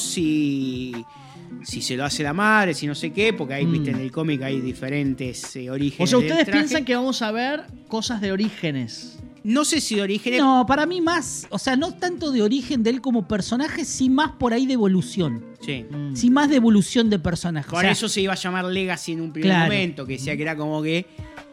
si se lo hace la madre, si no sé qué, porque ahí, viste, en el cómic hay diferentes orígenes.
O sea, ¿ustedes piensan que vamos a ver cosas de orígenes?
No sé si de orígenes...
No, para mí más, o sea, no tanto de origen de él como personaje, sí más por ahí de evolución.
Sí.
Sí, más de evolución de personaje.
Por eso se iba a llamar Legacy en un primer momento, que decía que era como que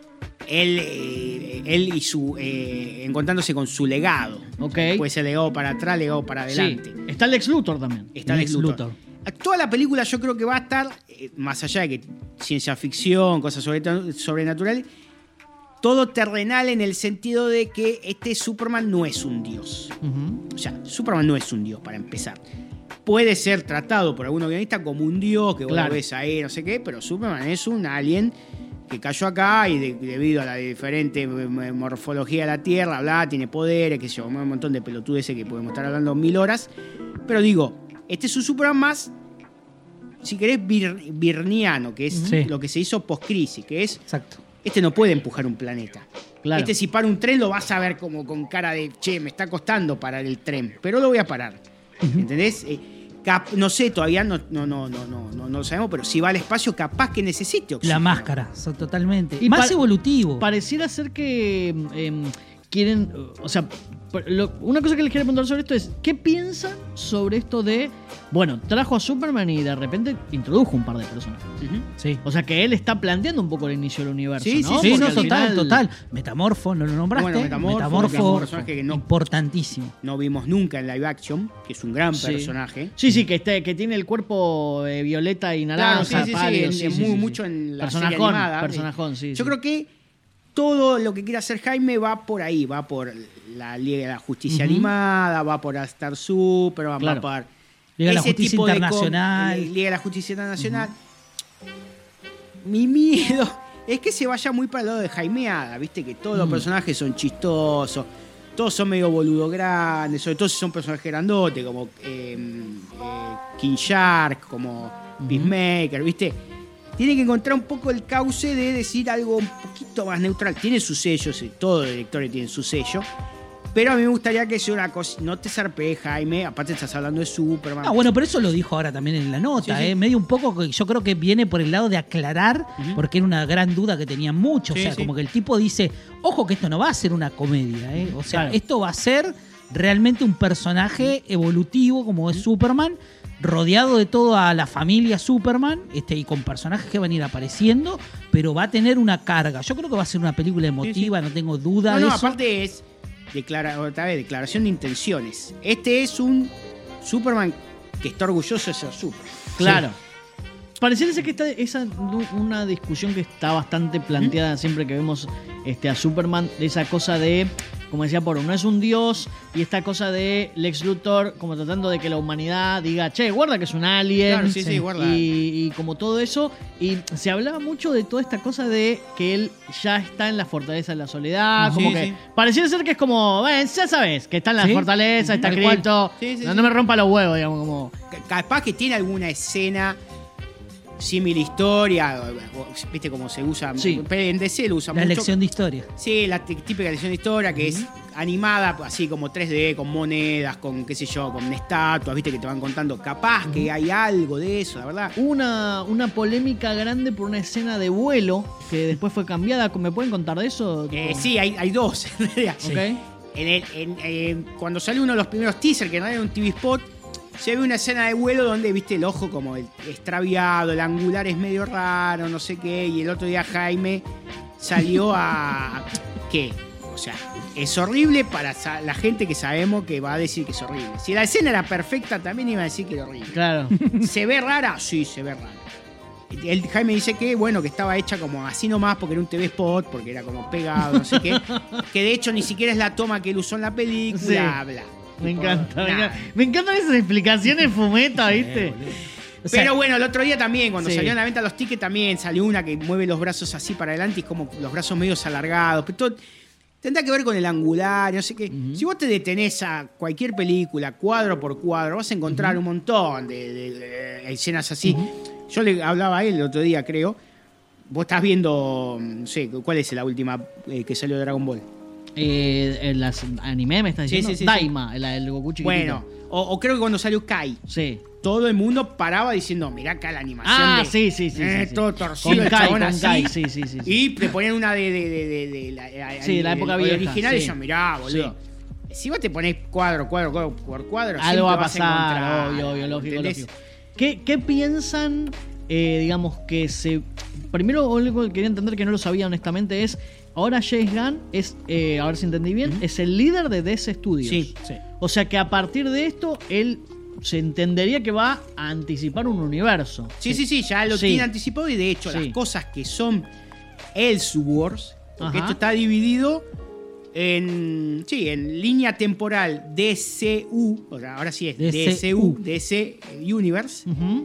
él y su encontrándose con su legado.
Okay.
Puede ser legado para atrás, legado para adelante.
Sí. Está Lex Luthor también.
Está Lex Luthor. Toda la película yo creo que va a estar, más allá de que ciencia ficción, cosas sobrenaturales, todo terrenal en el sentido de que este Superman no es un dios. O sea, Superman no es un dios, para empezar. Puede ser tratado por algunos guionistas como un dios, que vos lo ves ahí, no sé qué, pero Superman es un alien que cayó acá y debido a la diferente morfología de la Tierra, tiene poderes, que se un montón de pelotudeces que podemos estar hablando 1000 horas. Pero digo, Este es un Superman más, si querés, birniano, que es lo que se hizo post-crisis, que es...
Exacto.
Este no puede empujar un planeta.
Claro.
Este si para un tren lo vas a ver como con cara de, che, me está costando parar el tren, pero lo voy a parar. ¿Entendés? No sé, todavía no lo sabemos, pero si va al espacio, capaz que necesite oxígeno.
La máscara, totalmente.
Y
más evolutivo.
Pareciera ser que quieren, o sea, una cosa que les quiero preguntar sobre esto es, ¿qué piensan sobre esto de, bueno, trajo a Superman y de repente introdujo un par de personajes?
Sí.
O sea, que él está planteando un poco el inicio del universo,
Sí,
¿no?
sí,
Sí,
Porque
no,
al
total,
final-
total. Metamorfo, ¿no lo nombraste?
Bueno, Metamorfo, que es un personaje que no-
importantísimo.
No vimos nunca en live action, que es un gran personaje.
Sí, que tiene el cuerpo violeta y naranja, pálido,
mucho en la serie
personajón,
animada.
personajón, sí.
Yo creo que todo lo que quiere hacer Jaime va por ahí, va por la Liga de la Justicia animada, va por Star Superman,
Claro.
va por
Liga de la
ese
Justicia
tipo de
Internacional.
Liga de la Justicia Internacional. Mi miedo es que se vaya muy para el lado de Jaimeada, viste que todos los personajes son chistosos, todos son medio boludo grandes, sobre todo si son personajes grandotes, como King Shark, como Peacemaker, viste. Tiene que encontrar un poco el cauce de decir algo un poquito más neutral. Tiene sus sellos, todos los directores tienen su sello. Pero a mí me gustaría que sea una cosa. No te zarpees, Jaime. Aparte estás hablando de Superman.
Ah, bueno, pero eso lo dijo ahora también en la nota,
Sí, sí.
Medio un poco, que yo creo que viene por el lado de aclarar, porque era una gran duda que tenían muchos.
Sí,
o sea,
sí.
como que el tipo dice, ojo que esto no va a ser una comedia, O sea,
Claro.
esto va a ser realmente un personaje evolutivo como es Superman, rodeado de toda la familia Superman, y con personajes que van a ir apareciendo, pero va a tener una carga. Yo creo que va a ser una película emotiva, no tengo duda de eso.
Aparte es declaración de intenciones. Este es un Superman que está orgulloso de ser Superman.
Claro. Pareciera ser que esa una discusión que está bastante planteada siempre que vemos a Superman, de esa cosa de, como decía Poro, no es un dios, y esta cosa de Lex Luthor como tratando de que la humanidad diga, che, guarda que es un alien,
Claro, sí, guarda.
y como todo eso, y se hablaba mucho de toda esta cosa de que él ya está en la fortaleza de la soledad,
Sí,
como que
sí.
pareciera ser que es como, ya sabes, que está en la
Sí.
fortaleza, está
Tal cual.
escrito,
Sí, sí,
no
sí.
me rompa los huevos, digamos, como...
Capaz que tiene alguna escena símil historia, viste cómo se usa.
Sí.
En DC lo usa
La
mucho.
lección de historia.
Sí, la típica lección de historia que es animada, así como 3D, con monedas, con qué sé yo, con estatuas, viste que te van contando. Capaz que hay algo de eso, la verdad.
Una polémica grande por una escena de vuelo que después fue cambiada. ¿Me pueden contar de eso?
Sí, hay dos, en realidad.
Ok.
Cuando sale uno de los primeros teasers, que no era un TV spot, se ve una escena de vuelo donde, viste, el ojo como extraviado, el angular es medio raro, no sé qué, y el otro día Jaime salió a... ¿Qué? O sea, es horrible para la gente que sabemos que va a decir que es horrible. Si la escena era perfecta, también iba a decir que era horrible.
Claro.
¿Se ve rara? Sí, se ve rara. El Jaime dice que, bueno, que estaba hecha como así nomás porque era un TV spot, porque era como pegado, no sé qué. Que de hecho ni siquiera es la toma que él usó en la película, bla.
Me
Tipo,
encanta.
nada.
Me encantan esas explicaciones fumeta, ¿viste?
O sea,
Pero bueno, el otro día también, cuando
Sí.
salió en la venta los tickets, también salió una que mueve los brazos así para adelante y como los brazos medios alargados. Pero todo tendrá que ver con el angular, no sé qué. Si vos te detenés a cualquier película, cuadro por cuadro, vas a encontrar un montón de escenas así. Yo le hablaba a él el otro día, creo. Vos estás viendo, no sé, ¿cuál es la última que salió de Dragon Ball?
Las anime me estás
Sí,
diciendo.
sí, sí,
Daima, el Goku chiquitito.
Bueno, o creo que cuando salió Kai,
Sí.
todo el mundo paraba diciendo, mirá acá la animación.
Ah,
de,
sí.
todo torcido,
Con
el
Kai,
chabón
con
así.
Kai, sí.
Y te ponían una de
Sí, la época vieja,
original
sí.
y yo, mirá, boludo. Si vos te ponés cuadro por cuadro,
Algo va a
siempre vas
pasar,
encontrar,
obvio, lógico,
¿entendés?
lógico. ¿Qué piensan, digamos, que se... Primero, algo que quería entender que no lo sabía honestamente es, ahora James Gunn es, a ver si entendí bien, es el líder de DC Studios.
Sí.
O sea que a partir de esto, él se entendería que va a anticipar un universo.
Sí, ya lo
Sí.
tiene anticipado y de hecho
Sí.
las cosas que son Elseworlds, porque
Ajá.
esto está dividido en línea temporal DCU, o sea, ahora sí es DCU, DC Universe,
Ujú.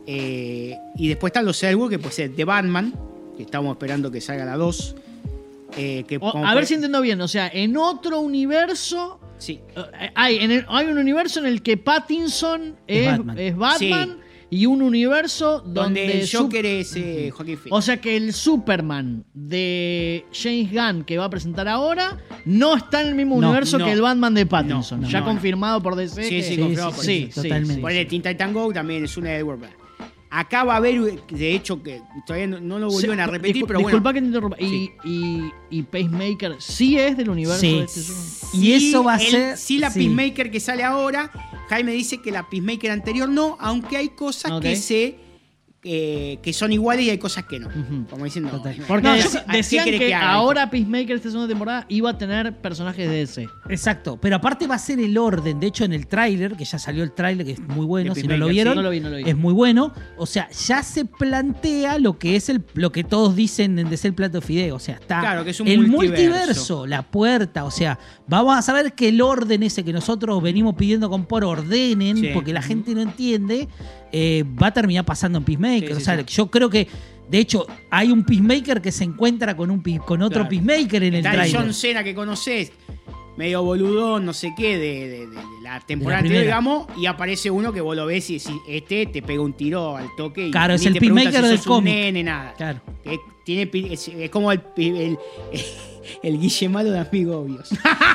y después están los Elseworlds, que puede ser The Batman, que estamos esperando que salga la 2.
A ver si entiendo bien, o sea, en otro universo
Sí.
Hay un universo en el que Pattinson es Batman y un universo donde
el Joker es Joaquin Phoenix.
O sea que el Superman de James Gunn que va a presentar ahora no está en el mismo universo que el Batman de Pattinson. Ya confirmado por DC.
Sí, confirmado por DC.
Totalmente.
Por el Teen Titan Go también es una de Edward Black. Acá va a haber, de hecho, que todavía no lo volvieron a repetir, pero
disculpa
bueno.
que te interrumpa. Y Pacemaker sí es del universo de este Superman.
Y eso va a ser...
Sí, la Peacemaker que sale ahora, Jaime dice que la Peacemaker anterior no, aunque hay cosas que son iguales y hay cosas que no. Como diciendo...
Porque decían que ahora Peacemaker esta segunda temporada iba a tener personajes de ese.
Exacto, pero aparte va a ser el orden. De hecho, en el tráiler, que ya salió el tráiler, que es muy bueno, si no lo vieron,
no lo vi.
es muy bueno. O sea, ya se plantea lo que es lo que todos dicen de ser el plato de fideo. O sea, está
que es un
el
multiverso,
la puerta. O sea, vamos a saber que el orden ese que nosotros venimos pidiendo con por ordenen, porque la gente no entiende, va a terminar pasando en Peacemaker. O sea, yo creo que, de hecho, hay un Peacemaker que se encuentra con otro Peacemaker en el tráiler.
John Cena que conocés, medio boludón, no sé qué, de la temporada
de la
anterior, digamos, y aparece uno que vos lo ves y decís, te pega un tiro al toque.
Claro,
y
es el Peacemaker del cómic.
Nene, nada.
Claro.
Es como el Guille Malo de Amigos Obvios.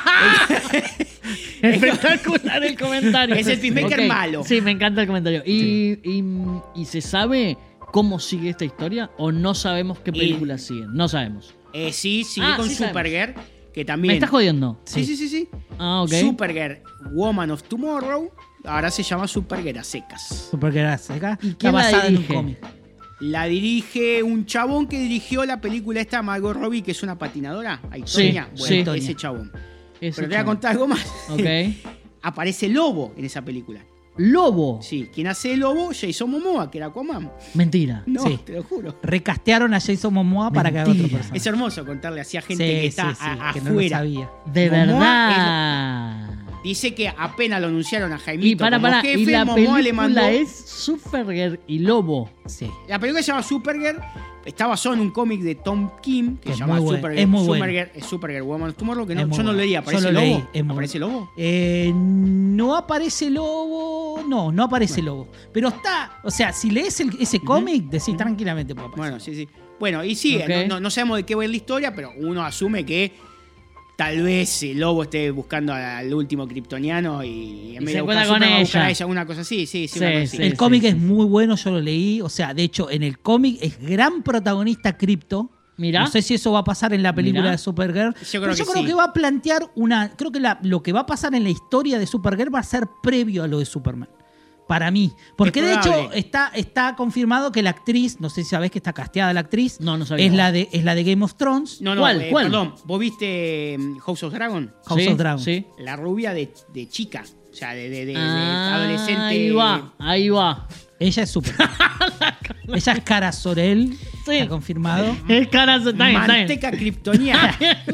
Espectacular el comentario.
Es el Peacemaker malo.
Sí, me encanta el comentario. ¿Y se sabe cómo sigue esta historia o no sabemos qué película siguen? No sabemos.
Sigue con Supergirl, que también...
¿Me estás jodiendo?
Sí.
Ah, ok.
Supergirl, Woman of Tomorrow, ahora se llama Supergirl a secas.
Supergirl a secas.
¿Y quién la
basada
dirige?
En un cómic.
La dirige un chabón que dirigió la película esta, Margot Robbie, que es una patinadora. Tonya. Bueno, ese chabón. Pero te voy a contar algo más.
Ok.
Aparece Lobo en esa película.
¿Lobo?
Sí, quien hace el Lobo, Jason Momoa, que era Aquaman.
Mentira.
No, te lo juro.
Recastearon a Jason Momoa para que haga otro personaje.
Es hermoso contarle así a gente que está afuera.
Que no lo sabía.
De verdad.
Dice que apenas lo anunciaron a Jaimito
y
como jefe,
y la
Momoa le mandó...
película es Supergirl y Lobo.
Sí.
La película se llama Supergirl. Está basado en un cómic de Tom Kim que se llama Supergirl.
Es muy bueno.
Supergirl Woman of Tomorrow, que yo no lo leía.
¿Aparece
el Lobo?
¿Aparece
Lobo?
No aparece Lobo. No aparece Lobo. Pero está... O sea, si lees ese cómic, decís tranquilamente puede aparecer.
Bueno, sí. Bueno, y sí, no sabemos de qué va la historia, pero uno asume que tal vez el Lobo esté buscando al último kryptoniano y
se encuentra con ella.
Una cosa así, sí.
El cómic es muy bueno, yo lo leí. O sea, de hecho, en el cómic es gran protagonista Krypto.
Mirá.
No sé si eso va a pasar en la película de Supergirl.
Yo creo
que va a plantear una... Creo que lo que va a pasar en la historia de Supergirl va a ser previo a lo de Superman. Para mí. Porque de hecho está confirmado que la actriz, no sé si sabés que está casteada la actriz.
No sabía.
Es la de Game of Thrones.
¿Cuál? Perdón, ¿vos viste House of Dragon?
House of Dragon.
Sí.
La rubia de chica. O sea, de adolescente.
Ahí va.
Ella es súper. Ella es Cara Sorel.
Sí.
Está confirmado.
Es Cara Sorel.
Manteca kryptoniana.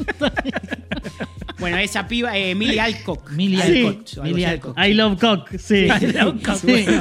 Bueno, esa piba, Millie Alcock.
Millie Alcock.
I love cock, sí.
I love cock.
Bueno,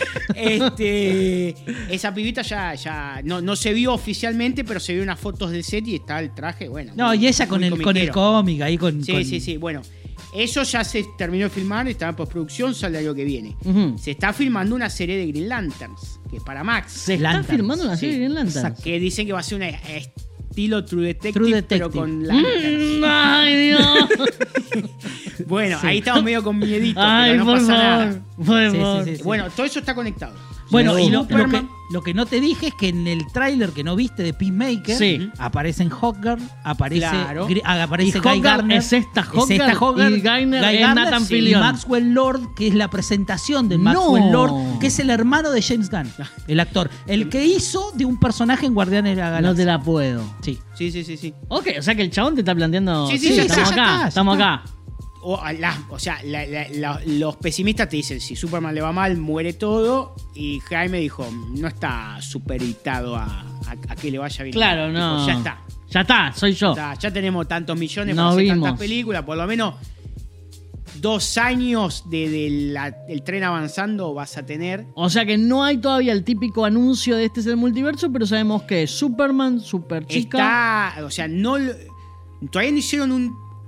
esa pibita ya no se vio oficialmente, pero se vio unas fotos del set y está el traje, bueno.
No, y ella con el cómic ahí con...
Sí. Bueno, eso ya se terminó de filmar, está en postproducción, sale el año que viene. Se está filmando una serie de Green Lanterns, que es para Max.
¿Se está filmando una serie de Green Lanterns?
Exacto. Que dicen que va a ser una estilo True Detective. Pero con Lanterns.
¡Ay, Dios!
Bueno, ahí estamos medio con miedito,
ay,
pero no
por
pasa
favor,
nada.
Por favor.
Sí.
Bueno, todo eso está conectado.
Bueno, y lo que no te dije es que en el tráiler que no viste de Peacemaker aparecen Hawkgirl, aparece Guy Gardner.
Es esta Hawkgirl y Gardner es Nathan Fillion.
Y Maxwell Lord, que es la presentación de Maxwell Lord, que es el hermano de James Gunn, el actor. El que hizo de un personaje en Guardianes de la Galaxia.
No te la puedo.
Sí.
Ok, o sea que el chabón te está planteando...
Sí,
estamos acá.
O sea, los pesimistas te dicen, si Superman le va mal, muere todo. Y Jaime dijo, no está superitado a que le vaya bien.
Claro, no.
Dijo, ya está.
Ya está, soy yo.
Ya tenemos tantos millones para hacer tantas películas. Por lo menos 2 años del tren avanzando vas a tener.
O sea que no hay todavía el típico anuncio de este es el multiverso, pero sabemos que es Superman, Superchica.
O sea, todavía no hicieron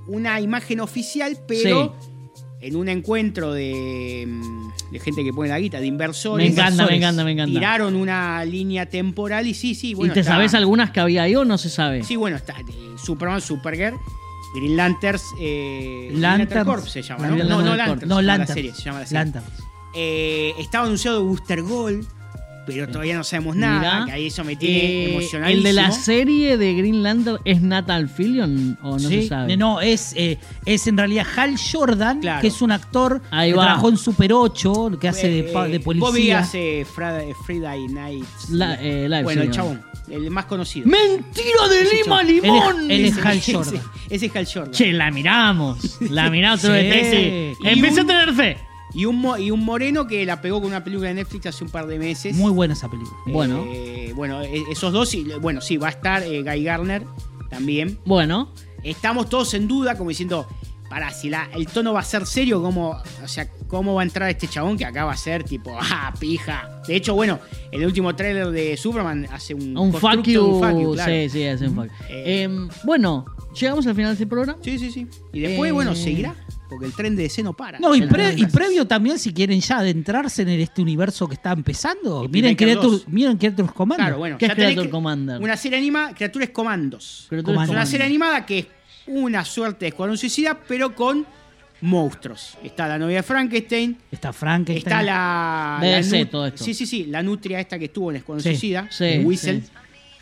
una imagen oficial, pero en un encuentro de gente que pone la guita, de inversores.
Me encanta.
Tiraron una línea temporal y sí, bueno.
¿Y te sabes algunas que había ahí o no se sabe?
Sí, bueno, está Superman, Supergirl, Green Lanterns,
Lantern
Corps se llama, ¿no?
Lanterns.
No,
Lanterns.
La serie, se llama la serie.
Lanterns.
Estaba anunciado Booster Gold, pero todavía no sabemos nada.
Mirá.
Que ahí eso me tiene emocionadísimo.
¿El de la serie de Green Lantern es Nathan Fillion o no se sabe?
No, es en realidad Hal Jordan,
Claro.
que es un actor
Ahí
que
va.
trabajó en Super 8, que hace de policía.
Vos veías Friday Night.
Live,
bueno,
sí,
el chabón, el más conocido.
¡Mentira de
Ese
Lima
chabón.
Limón!
Él es Hal Jordan.
Ese es Hal Jordan.
Che, la miramos.
Sí.
Empecé a tener fe.
Y un moreno que la pegó con una película de Netflix hace un par de meses.
Muy buena esa película.
Bueno.
Esos dos. Bueno, sí, va a estar Guy Gardner también.
Bueno,
Estamos todos en duda, como diciendo, si el tono va a ser serio, ¿cómo va a entrar este chabón que acá va a ser tipo, pija? De hecho, bueno, en el último tráiler de Superman hace un
fuck
constructo,
you.
un fuck you, claro.
Sí, hace un fuck. Bueno, llegamos al final de este programa.
Sí. Y después, bueno, seguirá, porque el tren de DC no para.
No, y
Gracias.
previo también, si quieren ya adentrarse en este universo que está empezando,
Y
miren
Peacemaker 2.
Creatures Commando.
Claro, bueno,
¿Qué es
ya tenés
Creature Commander?
Una serie animada, Criaturas Comandos.
Creatures
Es una
Commander.
serie animada que es una suerte de Escuadrón Suicida, pero con monstruos. Está la novia de Frankenstein.
Está Frankenstein.
Está la
DC,
nu-
todo esto.
Sí, la nutria esta que estuvo en Escuadrón
Sí,
Suicida,
sí,
Whistle.
sí.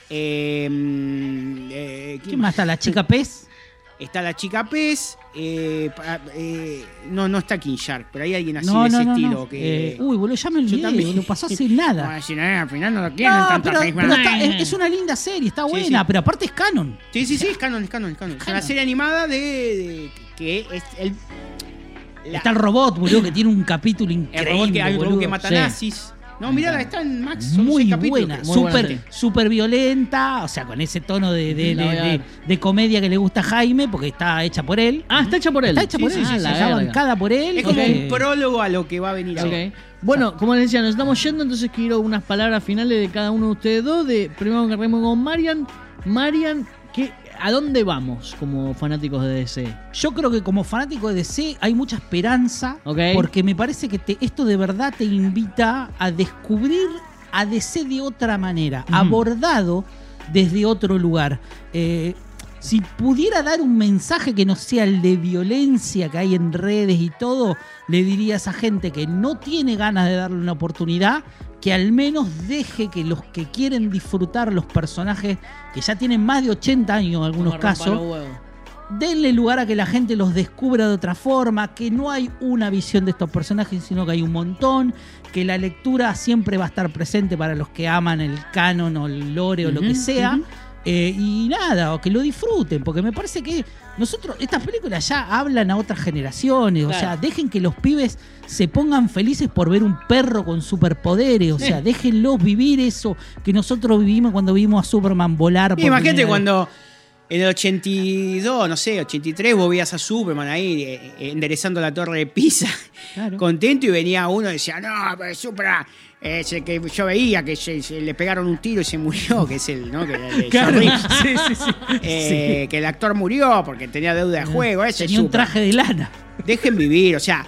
¿Quién más está? La chica pez.
Está la chica pez. No está King Shark, pero hay alguien así
No,
de ese
no,
estilo.
no.
Que...
Uy, boludo, ya me
Yo
olvidé.
también.
Lo pasó sin nada.
Bueno, si no, al final no lo quieren
No,
tantas
pero
películas.
es una linda serie, está
Sí,
buena,
sí.
pero aparte es canon.
Sí, es canon. Es una serie animada de que es
Está el robot, boludo, que tiene un capítulo
el
increíble.
robot que hay un robot
boludo.
que mata
Sí.
nazis. No, mirá, está en Max. Son
Muy
6 capítulos.
buena,
Muy buena
súper
serie.
súper violenta, o sea, con ese tono
La voy a ver.
de comedia que le gusta a Jaime, porque está hecha por él.
Está hecha por él.
Está hecha por
sí,
él,
sí,
está
la verga.
bancada por él.
Es como
Ok.
un prólogo a lo que va a venir ahora.
Ok. Bueno, como les decía, nos estamos yendo, entonces quiero unas palabras finales de cada uno de ustedes dos. Primero que arrancamos con Marian. Marian, ¿a dónde vamos como fanáticos de DC?
Yo creo que como fanático de DC hay mucha esperanza,
Ok.
porque me parece que esto de verdad te invita a descubrir a DC de otra manera,
Ujú.
abordado desde otro lugar. Si pudiera dar un mensaje que no sea el de violencia que hay en redes y todo, le diría a esa gente que no tiene ganas de darle una oportunidad, que al menos deje que los que quieren disfrutar los personajes, que ya tienen más de 80 años en algunos
Vamos a romper
casos,
los huevos.
denle lugar a que la gente los descubra de otra forma, que no hay una visión de estos personajes, sino que hay un montón, que la lectura siempre va a estar presente para los que aman el canon o el lore o lo que sea. Y nada, o que lo disfruten, porque me parece que estas películas ya hablan a otras generaciones,
Claro.
o sea, dejen que los pibes se pongan felices por ver un perro con superpoderes, o sea, déjenlos vivir eso que nosotros vivimos cuando vimos a Superman volar. por
Imagínate
primera vez.
cuando en el 82, no sé, 83, vos veías a Superman ahí enderezando la torre de Pisa,
Claro.
contento, y venía uno y decía, no, pero Superman, ese que yo veía que se le pegaron un tiro y se murió, que es el, ¿no? Que era de
Claro.
John Reeves.
Sí.
Que el actor murió porque tenía deuda de juego, ese es
Tenía un
Superman.
traje de lana.
Dejen vivir, o sea,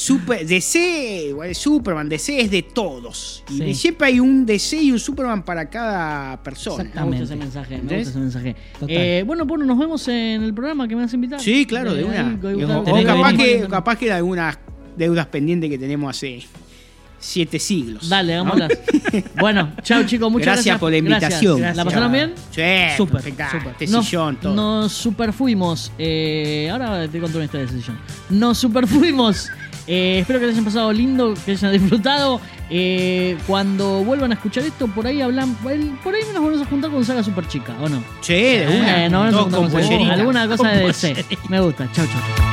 DC, igual Superman, DC es de todos. Y
Sí.
siempre hay un DC y un Superman para cada persona.
Exactamente.
Me gusta ese mensaje, me
¿Entendés?
gusta ese mensaje.
Total.
Bueno, nos vemos en el programa que me vas a invitar.
Sí, claro, de una. O
Tenés que
capaz que de algunas deudas pendientes que tenemos hace 7 siglos.
Dale, hagámoslas. Bueno, chao chicos, muchas gracias.
Gracias por la invitación.
Gracias. ¿La pasaron bien?
Sí,
Súper,
perfecta.
súper.
Este sillón, todo.
Nos superfuimos. Ahora te conto una historia de ese sillón. Nos superfuimos. Espero que les hayan pasado lindo, que hayan disfrutado. Cuando vuelvan a escuchar esto, por ahí nos vamos a juntar con Saga Super Chica, ¿o no?
Che, de una.
Nos vamos a
Todos
juntar
con
con
pollerita.
alguna cosa
Con
de DC. Me gusta. Chau, chau.